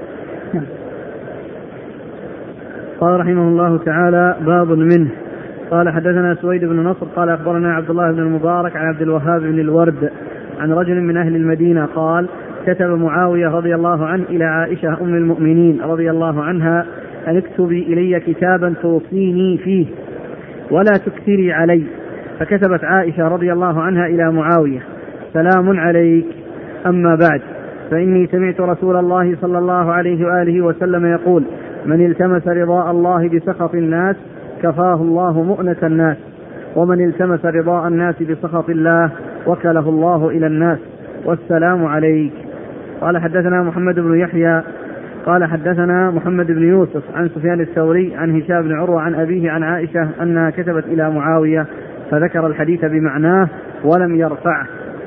نعم. قال رحمه الله تعالى: باب منه قال حدثنا سويد بن نصر قال أخبرنا عبد الله بن المبارك عن عبد الوهاب بن الورد عن رجل من أهل المدينة قال كتب معاوية رضي الله عنه إلى عائشة أم المؤمنين رضي الله عنها أن اكتبي إلي كتابا توصيني فيه ولا تكثري علي. فكتبت عائشة رضي الله عنها إلى معاوية: سلام عليك، أما بعد، فإني سمعت رسول الله صلى الله عليه وآله وسلم يقول: من التمس رضاء الله بسخط الناس كفاه الله مؤنة الناس، ومن التمس رضاء الناس بسخط الله وكله الله إلى الناس، والسلام عليك. قال حدثنا محمد بن يحيى قال حدثنا محمد بن يوسف عن سفيان الثوري عن هشام بن عروة عن أبيه عن عائشة أنها كتبت إلى معاوية، فذكر الحديث بمعناه ولم يرفعه.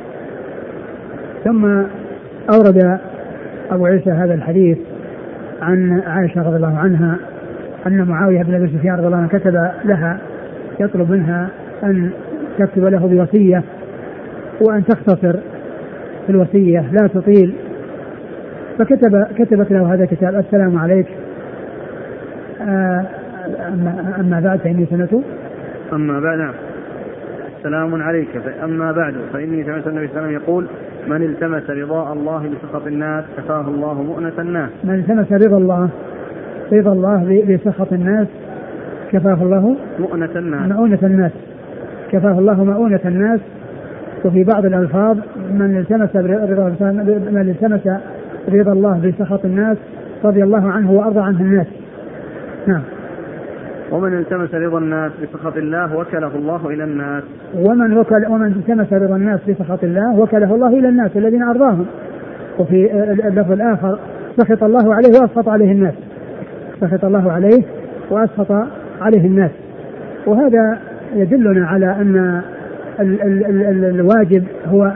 ثم أورد أبو عيسى هذا الحديث عن عائشة رضي الله عنها أن معاوية بن أبي سفيان رضي الله عنه كتب لها يطلب منها أن تكتب له بوصية وأن تختصر في الوصية لا تطيل، فكتبت له هذا الكتاب: السلام عليك، أما بعد فإني سمعت أما بعد نعم. سلام عليك، أما بعد فإني سمعت النبي صلى الله عليه وسلم يقول: من التمس رضاء الله بسخط الناس كفاه الله مؤنة الناس. من التمس رضا الله بسخط الناس كفاه الله مؤونة الناس، كفاه الله مؤونة الناس. وفي بعض الألفاظ: من التمس رضا الله بسخط الناس رضي الله عنه وأرضى عنه الناس. نعم. ومن التمس رضا الناس بسخط الله وكله الله إلى الناس. ومن التمس رضا الناس بسخط الله وكله الله إلى الناس الذين أرضاهم. وفي اللفظ الآخر: سخط الله عليه وأسخط عليه الناس. سخط الله عليه وأسخط عليه الناس. وهذا يدلنا على أن الواجب هو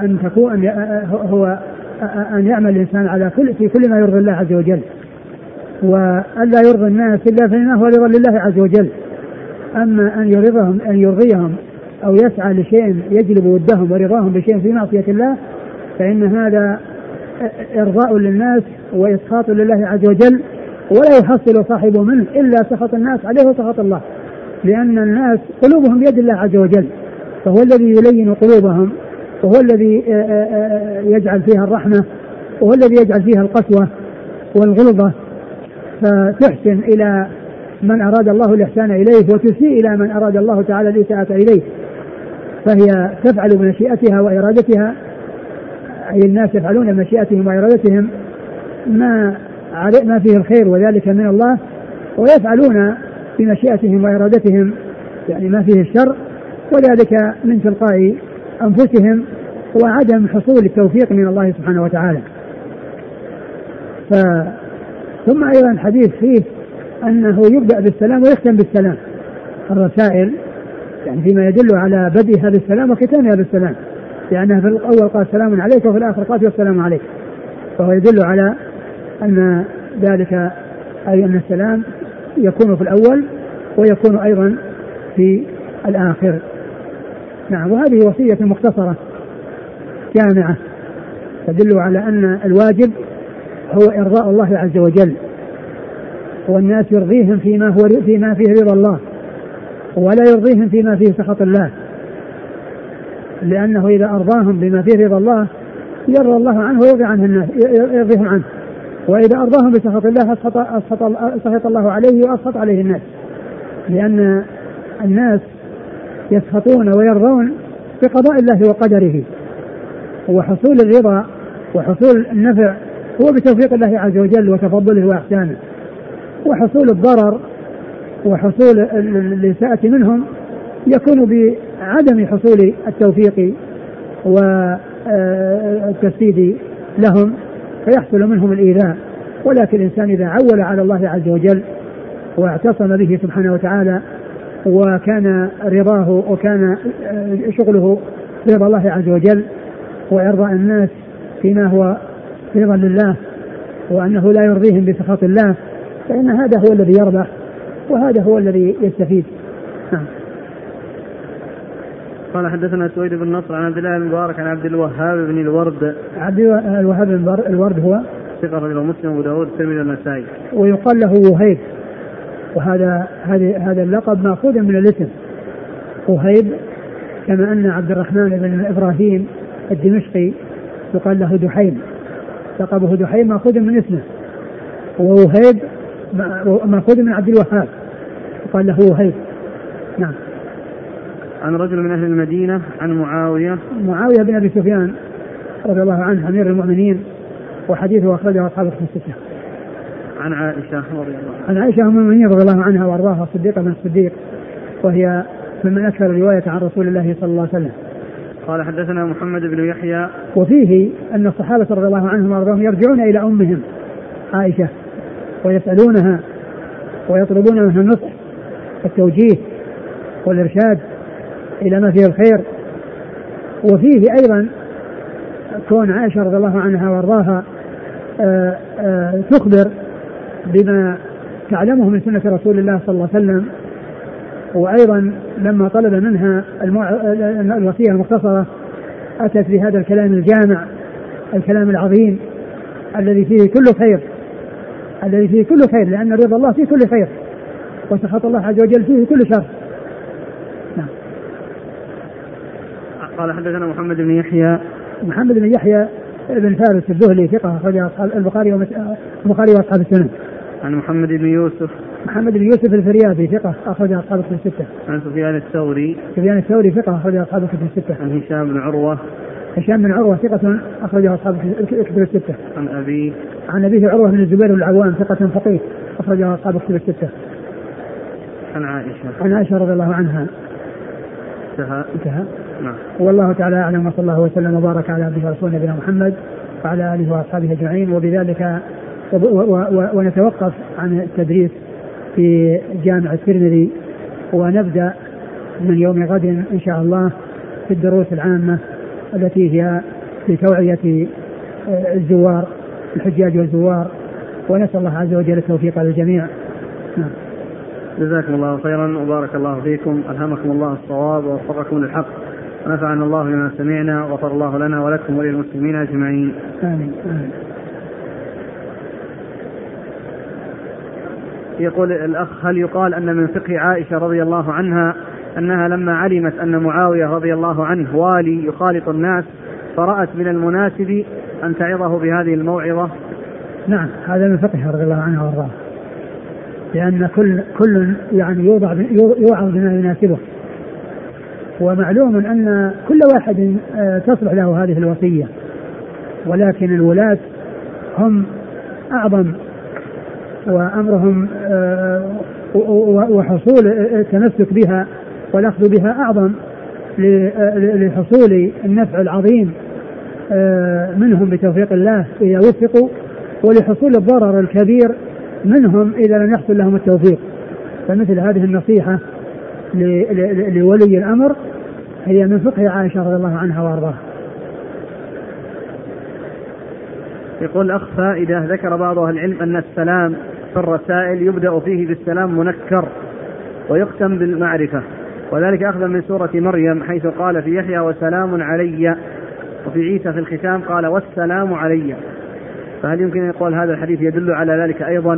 أن يعمل الإنسان على في كل ما يرضي الله عز وجل، وألا يرضي الناس إلا فيما هو رضا لله عز وجل. أما أن يرضيهم أو يسعى لشيء يجلب ودهم ورضاهم بشيء في معصية الله، فإن هذا إرضاء للناس وإسخاط لله عز وجل، ولا يحصل صاحبه منه إلا سخط الناس عليه وسخط الله، لأن الناس قلوبهم بيد الله عز وجل، فهو الذي يلين قلوبهم، وهو الذي يجعل فيها الرحمة، وهو الذي يجعل فيها القسوة والغلظة، فتحسن إلى من أراد الله الإحسان إليه وتسيء إلى من أراد الله تعالى الإساءة إليه، فهي تفعل بمشيئتها وإرادتها، أي الناس يفعلون بمشيئتهم وإرادتهم ما فيه الخير وذلك من الله، ويفعلون بمشيئتهم وإرادتهم يعني ما فيه الشر وذلك من تلقاء أنفسهم وعدم حصول التوفيق من الله سبحانه وتعالى. ثم أيضا الحديث فيه أنه يبدأ بالسلام ويختم بالسلام. الرسائل يعني فيما يدل على بدءها بالسلام وختامها بالسلام، لأنها في الأول قال سلام عليك وفي الآخر قال السلام عليك، فهو يدل على أن ذلك أي أن السلام يكون في الأول ويكون أيضا في الآخر. نعم. وهذه وصية مختصرة جامعة تدل على أن الواجب هو إرضاء الله عز وجل، والناس يرضيهم فيما فيه رضا الله، ولا يرضيهم فيما فيه سخط الله، لأنه إذا أرضاهم بما فيه رضا الله يرضى الله عنه ويرضي عنه الناس، يرضيهم عنه، وإذا أرضاهم بسخط الله سخط الله عليه وأسخط عليه الناس، لأن الناس يسخطون ويرضون بقضاء الله وقدره، وحصول الرضا وحصول النفع هو بتوفيق الله عز وجل وتفضله وإحسانه، وحصول الضرر وحصول الإساءة منهم يكون بعدم حصول التوفيق والتسديد لهم فيحصل منهم الإيذاء. ولكن الإنسان إذا عول على الله عز وجل واعتصم به سبحانه وتعالى وكان رضاه وكان شغله رضا الله عز وجل وإرضاء الناس فيما هو رضا لله وأنه لا يرضيهم بسخط الله، فإن هذا هو الذي يربح وهذا هو الذي يستفيد. قال حدثنا سويد بن نصر عن عبد الله بن مبارك عن عبد الوهاب بن الورد. عبد الوهاب بن الورد هو ثقة رجل مسلم وداود الترمذي والنسائي، ويقال له وهيب، وهذا اللقب مأخوذ من الاسم، وهيب، كما أن عبد الرحمن بن إبراهيم الدمشقي يقال له دحيم، لقبه دحيم مأخوذ من اسمه، ووهيب مأخوذ من عبد الوهاب يقال له وهيب. نعم. عن رجل من أهل المدينة عن معاوية بن أبي سفيان رضي الله عنه أمير المؤمنين، وحديثه أخرجه أصحاب الكتب الستة. عن عائشة رضي الله عنها. عن عائشة أم المؤمنين رضي الله عنها وأرضاها الصديقة بن الصديق، وهي من أكثر رواية عن رسول الله صلى الله عليه وسلم. قال حدثنا محمد بن يحيى. وفيه أن الصحابة رضي الله عنهم وأرضاهم يرجعون إلى أمهم عائشة ويسألونها ويطلبون منها النصح والتوجيه والإرشاد إلى ما فيه الخير. وفيه أيضا كون عائشة رضي الله عنها وأرضاها تخبر بما تعلمه من سنة رسول الله صلى الله عليه وسلم. وأيضا لما طلب منها الوصية المختصرة أتت بهذا الكلام الجامع، الكلام العظيم الذي فيه كل خير، لأن رضا الله فيه كل خير وسخط الله عز وجل فيه كل شر. نعم. قال حدثنا محمد بن يحيى بن فارس الذهلي ثقة أخرجه أصحاب البخاري وأصحاب السنن. عن محمد بن يوسف الفريابي ثقة أخرجه أصحاب الكتب الستة. عن سفيان الثوري ثقة أخرجه أصحاب الكتب الستة. عن هشام بن عروة ثقة أخرجه أصحاب الكتب الستة. عن أبيه عروة بن الزبير العوام ثقة فقيه أخرجه أصحاب الكتب الستة. عن عائشة رضي الله عنها. انتهى. نعم. والله تعالى أعلم، وصلى الله وسلم وبارك على عبده ورسوله نبينا محمد وعلى آله وأصحابه أجمعين. وبذلك ونتوقف عن التدريس في جامع الترمذي، ونبدأ من يوم غد إن شاء الله في الدروس العامة التي هي في توعية الزوار الحجاج والزوار، ونسأل الله عز وجل التوفيق للجميع. نعم. جزاكم الله خيرا وبارك الله فيكم، ألهمكم الله الصواب ووفقكم للحق، ونفعنا الله بما سمعنا، وغفر الله لنا ولكم وللمسلمين أجمعين. آمين. يقول الأخ: هل يقال أن من فقه عائشة رضي الله عنها أنها لما علمت أن معاوية رضي الله عنه والي يخالط الناس فرأت من المناسب أن تعظه بهذه الموعظة؟ نعم، هذا من فقه رضي الله عنه وارضاه، لأن كل يعني يوعظ بما يناسبه، ومعلوم أن كل واحد تصلح له هذه الوصية، ولكن الولاة هم أعظم، وأمرهم وحصول التمسك بها والأخذ بها أعظم لحصول النفع العظيم منهم بتوفيق الله إذا وفقوا، ولحصول الضرر الكبير منهم إذا لم يحصل لهم التوفيق. فمثل هذه النصيحة لولي الأمر هي من فقه عائشة رضي الله عنها وارضاها. يقول الأخ: فائدة، ذكر بعض أهل العلم أن السلام في الرسائل يبدأ فيه بالسلام منكر ويختم بالمعرفة، وذلك أخذا من سورة مريم حيث قال في يحيى وسلام علي، وفي عيسى في الختام قال والسلام علي. فهل يمكن أن يقول هذا الحديث يدل على ذلك أيضا؟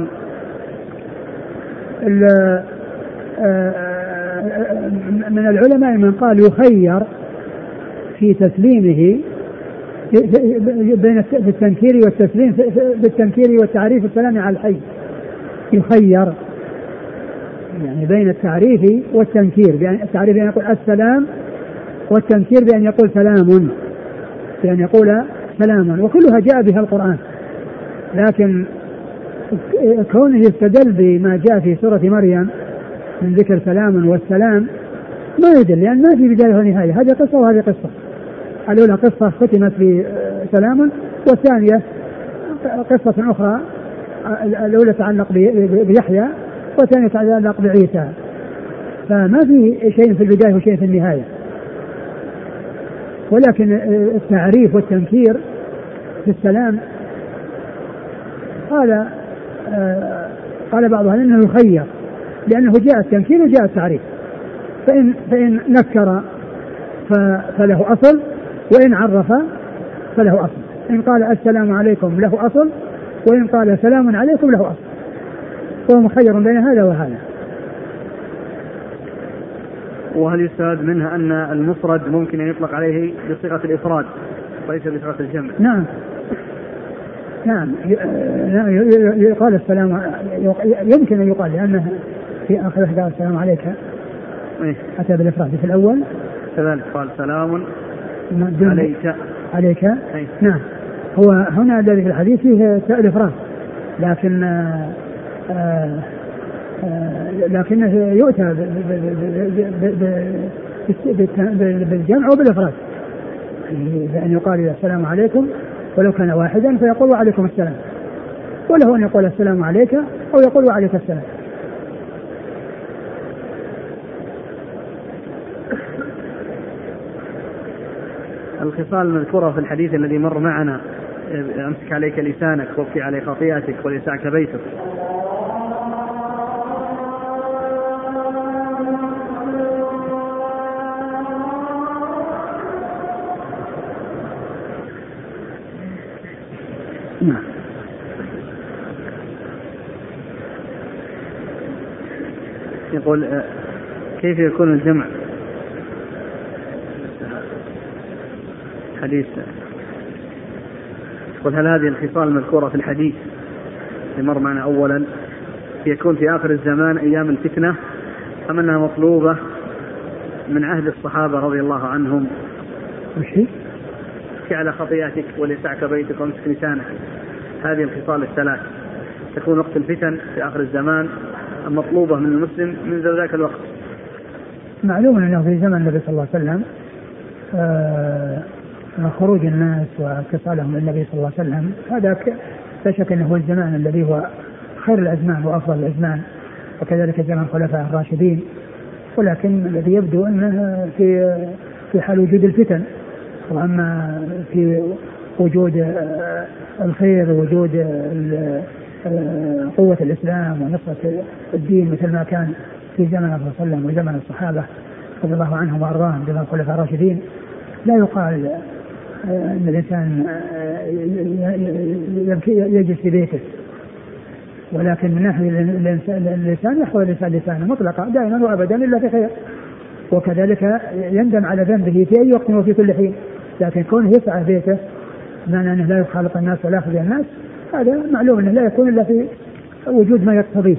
من العلماء من قال يخير في تسليمه بين التنكير والتسليم، بالتنكير والتعريف السلام على الحي، يخير يعني بين التعريف والتنكير، بأن التعريف بأن يقول السلام، والتنكير بأن يقول سلام، بأن يقول سلاما، وكلها جاء بها القرآن. لكن كونه يستدل بما جاء في سورة مريم من ذكر سلام والسلام ما يدل، لأن ما في بداية ونهاية، هذه قصة وهذه قصة. الأولى قصة ختمت بسلام، والثانية قصة أخرى، الأولى تتعلق بيحيى والثانية تتعلق بعيسى، فما في شيء في البداية وشيء في النهاية. ولكن التعريف والتنكير في السلام قال بعضهم انه يخير، لانه جاء التنكير وجاء التعريف، فان نكر فله اصل، وان عرف فله اصل. ان قال السلام عليكم له اصل، وان قال سلام عليكم له اصل، وهو مخير بين هذا وهذا. وهل يستفاد منها أن المفرد ممكن أن يطلق عليه بصيغة الإفراد وليس بصيغة الجمع؟ نعم يقال السلام، يمكن أن يقال لأنه في آخر قال السلام عليك أتى بالإفراد في الأول كذلك قال سلام عليك. نعم هو هنا الذي في الحديث فيه الإفراد لكنه يؤتى بالجمع وبالإفراد، بأن يقال السلام عليكم ولو كان واحدا فيقول وعليكم السلام، وله أن يقول السلام عليك أو يقول وعليك السلام. الخصال المذكورة في الحديث الذي مر معنا، أمسك عليك لسانك وابكي على خطيئتك وليسعك بيتك، نعم. يقول كيف يكون الجمع حديث؟ يقول هل هذه الخصال المذكورة في الحديث اللي مر معنا أولا يكون في آخر الزمان أيام الفتنة أم أنها مطلوبة من عهد الصحابة رضي الله عنهم؟ وشي؟ على خطيئتك وليسعك بيتك وامسك لسانك، هذه الخصال الثلاث تكون وقت الفتن في آخر الزمان المطلوبة من المسلم منذ ذاك الوقت؟ معلوم أنه في زمن النبي صلى الله عليه وسلم خروج الناس واتصالهم بالنبي صلى الله عليه وسلم، هذا لا شك أنه هو الزمان الذي هو خير الأزمان وأفضل الأزمان، وكذلك زمن الخلفاء الراشدين، ولكن الذي يبدو أنه في حال وجود الفتن، وأما في وجود الخير ووجود قوة الإسلام ونصرة الدين مثل ما كان في زمن الرسول صلى الله عليه وسلم وزمن الصحابة رضي الله عنهم وأرضاهم زمن الخلفاء الراشدين، لا يقال أن الإنسان يجلس في بيته، ولكن من ناحية اللسان يحفظ الإنسان لسانه مطلقا دائما وأبدا إلا في خير، وكذلك يندم على ذنبه في أي وقت وفي كل حين، لكن كونه يسعى بيته معنى أنه لا يخالط الناس ولا يأخذ الناس، هذا معلوم أنه لا يكون إلا في وجود ما يقتضيه.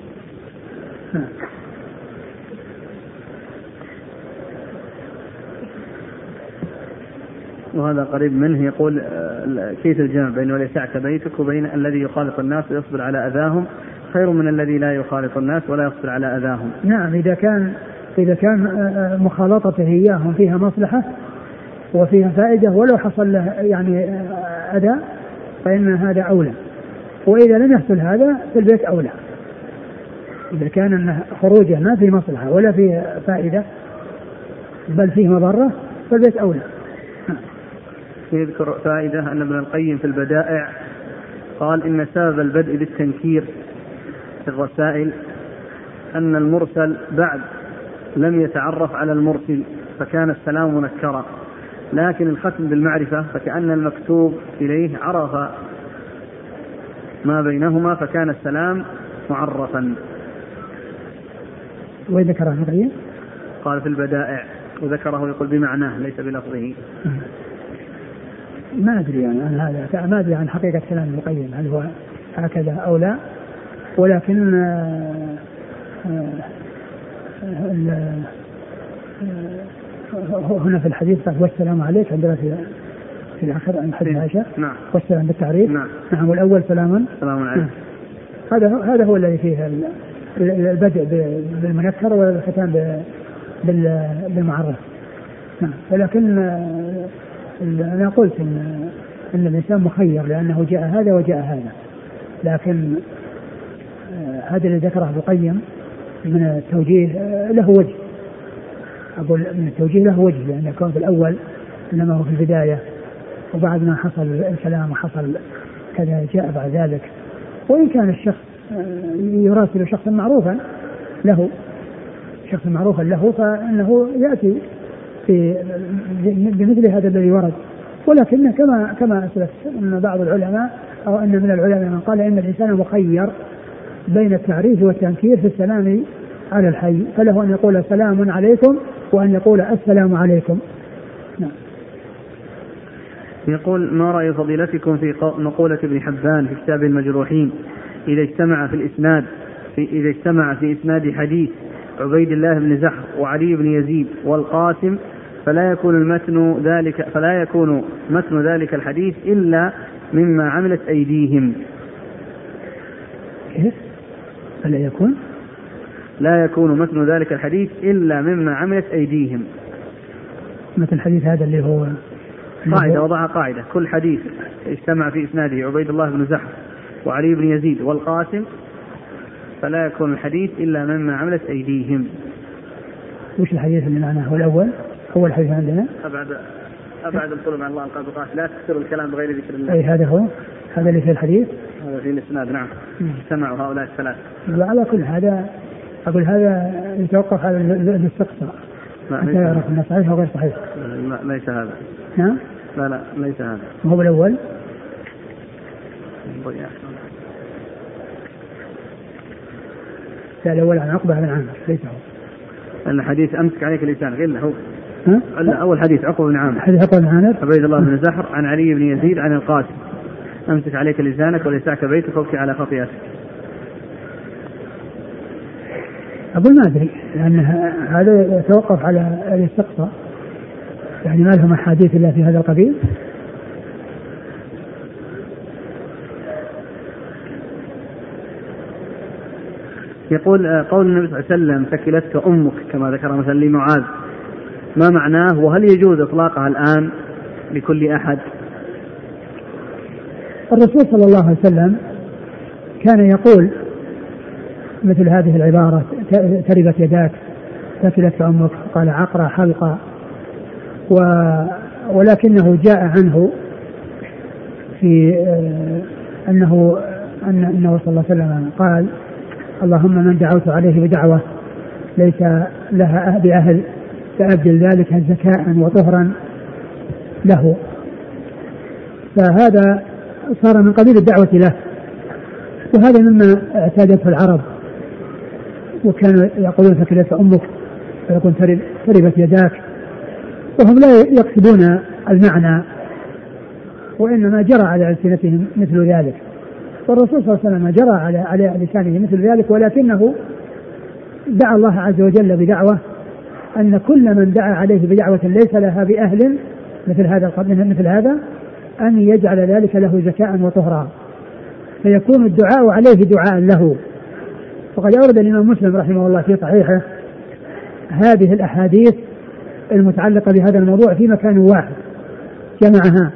وهذا قريب منه يقول كيف الجمع بين وليسعك بيتك وبين الذي يخالط الناس ويصبر على أذاهم خير من الذي لا يخالط الناس ولا يصبر على أذاهم؟ نعم، إذا كان مخالطته إياهم فيها مصلحة وفيها فائدة ولو حصل له يعني أذى فإن هذا أولى، وإذا لم يحصل هذا في البيت أولى. إذا كان خروجه ما فيه مصلحة ولا فيه فائدة بل فيه مضرة فالبيت أولى. يذكر فائدة أن ابن القيم في البدائع قال إن سبب البدء بالتنكير في الرسائل أن المرسل بعد لم يتعرف على المرسل فكان السلام منكرا، لكن الختم بالمعرفة فكأن المكتوب إليه عرف ما بينهما فكان السلام معرفا. وذكره ابن القيم قال في البدائع وذكره يقول بمعناه ليس بلفظه. ما أدري يعني عن هذا، ما أدري عن حقيقة كلام ابن القيم هل هو هكذا أو لا، ولكن هنا في الحديث والسلام عليك عندنا في الآخر عن حديث عائشة. نعم. والسلام بالتعريف. نعم. والأول سلام عليك. هذا هو الذي فيه البدء بالمنكر والختام بالمعرف. نعم. ولكن أنا قلت إن الإنسان مخير لأنه جاء هذا وجاء هذا، لكن هذا اللي ذكره ابن القيم من التوجيه له وجه، أقول من التوجيه له وجه، لأن كان في الأول إنما هو في البداية، وبعد ما حصل الكلام وحصل كذا جاء بعد ذلك. وإن كان الشخص يراسل شخصا معروفا له فإنه يأتي بمثل هذا الذي ورد، ولكن كما أسلفت أن بعض العلماء أو أن من العلماء من قال إن الإنسان مخير بين التعريف والتنكير في السلام على الحي فله أن يقول سلام عليكم وأن يقول السلام عليكم. نعم. يقول: ما رأي فضيلتكم في مقولة ابن حبان في كتاب المجروحين: إذا اجتمع في إسناد حديث عبيد الله بن زحر وعلي بن يزيد والقاسم فلا يكون متن ذلك الحديث إلا مما عملت أيديهم. كيف؟ لا يكون متن ذلك الحديث إلا مما عملت أيديهم. مثل الحديث هذا اللي هو قاعدة، وضعها قاعدة: كل حديث اجتمع في إسناده عبيد الله بن زحر وعلي بن يزيد والقاسم فلا يكون الحديث إلا مما عملت أيديهم. وش الحديث اللي معناه؟ الأول أول حديث عندنا: أبعد القلوب عن الله القلب، لا تكثروا الكلام بغير ذكر الله. أي هذا اللي في الحديث، هذا في الإسناد. نعم. اجتمعوا هؤلاء الثلاث. على كل هذا أقول هذا يتوقف على الاستقصاء حتى يعرف أنه صحيح أو غير صحيح. ليس هذا. نعم. لا ليس هذا. هو الأول. الأول عن عقبة بن عامر، ليس هو. الحديث أمسك عليك لسانك إلا هو. أول حديث عقبة بن عامر. حديث عقبة بن عامر. عبيد الله بن زحر عن علي بن يزيد عن القاسم: أمسك عليك لسانك وليسعك بيتك وابكي على خطيئتك. أقول ما أدري، لأن هذا يتوقف على الاستقصاء، يعني ما لهم أحاديث إلا في هذا القبيل. يقول: قول النبي صلى الله عليه وسلم: ثكلتك أمك، كما ذكر مثلا لمعاذ، ما معناه؟ وهل يجوز إطلاقها الآن لكل أحد؟ الرسول صلى الله عليه وسلم كان يقول مثل هذه العبارة: تربت يداك، ثكلتك أمك، قال عقرة حلقة. ولكنه جاء عنه في أنه صلى الله عليه وسلم قال: اللهم من دعوت عليه بدعوة ليس لها بأهل فأبدل ذلك زكاء وطهرا له. فهذا صار من قبيل الدعوة له، وهذا مما اعتادته العرب، وكانوا يقولون ثكلتك أمك، ويقول تربت يداك، وهم لا يقصدون المعنى، وإنما جرى على ألسنتهم مثل ذلك. والرسول صلى الله عليه وسلم جرى على لسانه مثل ذلك، ولكنه دعا الله عز وجل بدعوة أن كل من دعا عليه بدعوة ليس لها بأهل مثل هذا أن يجعل ذلك له زكاء وطهرا، فيكون الدعاء عليه دعاء له. وقد أورد الإمام مسلم رحمه الله في صحيحه هذه الأحاديث المتعلقة بهذا الموضوع في مكان واحد جمعها،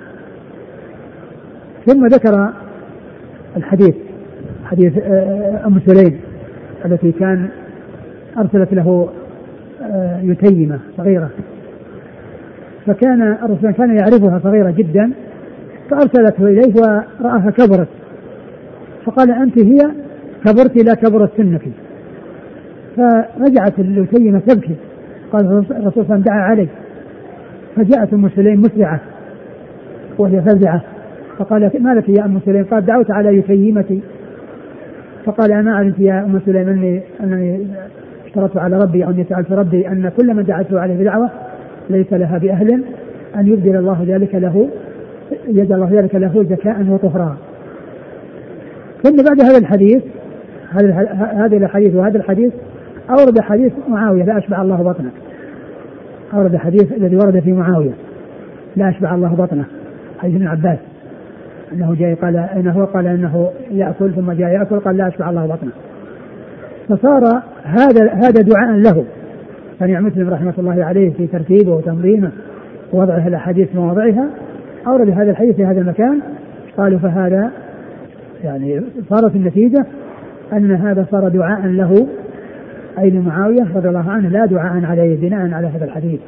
ثم ذكر الحديث حديث أم سليم التي كان أرسلت له يتيمة صغيرة، فكان الرسول كان يعرفها صغيرة جدا، فأرسلته إليه ورآها كبرت، فقال: أنت هي كبرت لا كبرت سنك. فرجعت اليتيمة تبكي، قال الرسول صلى الله عليه وسلم: دعا علي. فجاءت أم سليم مسرعة وهي فزعة، فقال: ما لك يا أم سليم؟ قال: دعوت على يتيمتي. فقال: أنا علمت يا أم سليم أنني اشترطت على ربي أو أني سألت ربي أن كل من دعته عليه بدعوة ليس لها بأهل أن يبدل الله ذلك له، يجعل الله ذلك له زكاء وطهرا. ثم بعد هذا الحديث هذه الحديث وهذا الحديث أورد حديث معاوية: لا أشبع الله بطنك. أورد حديث الذي ورد في معاوية: لا أشبع الله بطنه، حديث ابن عباس أنه جاء قال إنه يأكل، ثم جاء يأكل قال: لا أشبع الله بطنه. فصار هذا دعاء له. صنيع مسلم رحمة الله عليه في ترتيبه وتنظيمه ووضعه الأحاديث في مواضعها أورد هذا الحديث في هذا المكان. قالوا: فهذا يعني صارت النتيجة أن هذا صار دعاء له، أي لمعاوية رضي الله عنه، لا دعاء عليه بناء على هذا الحديث.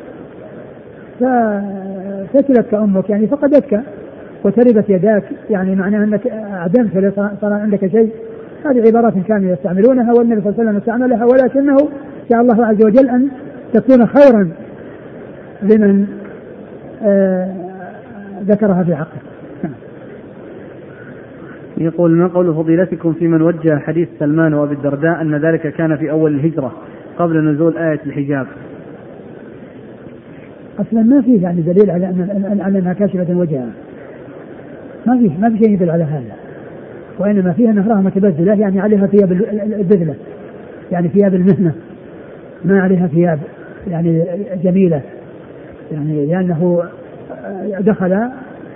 فثكلتك أمك يعني فقدتك، وتربت يداك يعني معناها أنك أعدمت، صار عندك شيء. هذه عبارات كانوا يستعملونها والنبي صلى الله عليه وسلم استعملها، ولكنه شاء الله عز وجل أن تكون خيرا لمن ذكرها في حقه. يقول: ما قول فضيلتكم في من وجه حديث سلمان وأبي الدرداء أن ذلك كان في أول الهجرة قبل نزول آية الحجاب؟ أصلا ما فيه يعني دليل على أنها كاشفة وجهها، ما في شيء يدل على هذا، وإنما فيها أنها امرأة متبذلة، يعني عليها ثياب البذلة، يعني ثياب المهنة، ما عليها ثياب يعني جميلة، يعني لأنه دخل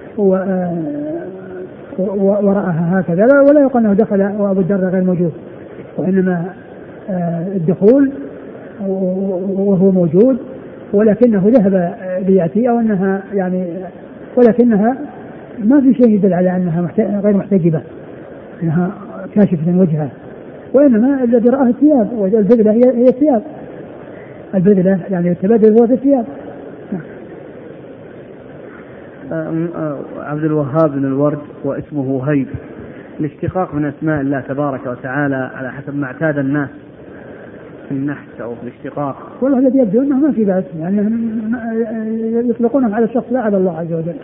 ورأها هكذا، ولا يقال أنه دخل وأبو الدرداء غير موجود، وإنما الدخول وهو موجود، ولكنه ذهب ليأتي، أو أنها يعني، ولكنها ما في شيء يدل على أنها غير محتجبة، أنها كاشفة وجهها، وإنما الذي رآه الثياب، والبذلة هي الثياب، البذلة يعني التبذل هو في الثياب. عبد الوهاب بن الورد واسمه هيب، الاشتقاق من أسماء الله تبارك وتعالى على حسب ما اعتاد الناس في النحت أو في الاشتقاق. والله الذي يبدو أنه ما في بأس، يعني يطلقونهم على الشخص لا على الله عز وجل.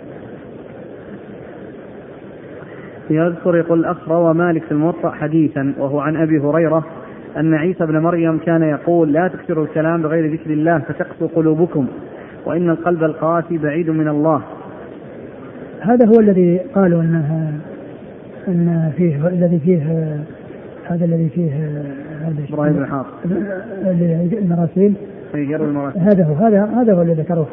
يذكر يقول الأخ: روى مالك في الموطأ حديثا وهو عن أبي هريرة أن عيسى بن مريم كان يقول: لا تكثروا الكلام بغير ذكر الله فتقسو قلوبكم وإن القلب القاسي بعيد من الله. هذا هو الذي قالوا أن فيه الذي فيه هذا الذي فيه هذا إبراهيم بن حافظ المراسيل، هذا هو الذي ذكروه.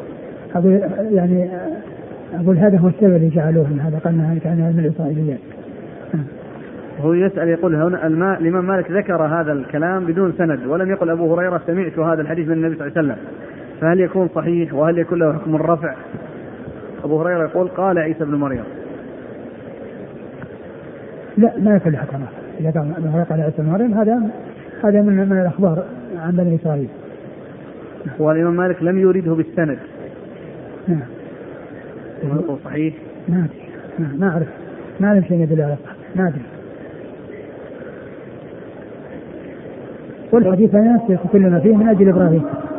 أقول هذا هو السبب اللي جعلوه من هذا، قالنا كان من الإسرائيليات. هو يسأل يقول: هنا الإمام مالك ذكر هذا الكلام بدون سند، ولم يقل أبو هريرة سمعت هذا الحديث من النبي صلى الله عليه وسلم، فهل يكون صحيح وهل يكون له حكم الرفع؟ أبو هريرة يقول: قال عيسى بن مريم. لا، ما يكون حكم الرفع. إذا كان أبو هريرة قال عيسى بن مريم هذا من الأخبار عن بني إسرائيل. والإمام مالك لم يريده بالسند. نعم. يقول صحيح؟ ما أعرف، ما أعرف شيء يدل على ما أدري. والحديث ينسخ كل ما فيه من أجل إبراهيم.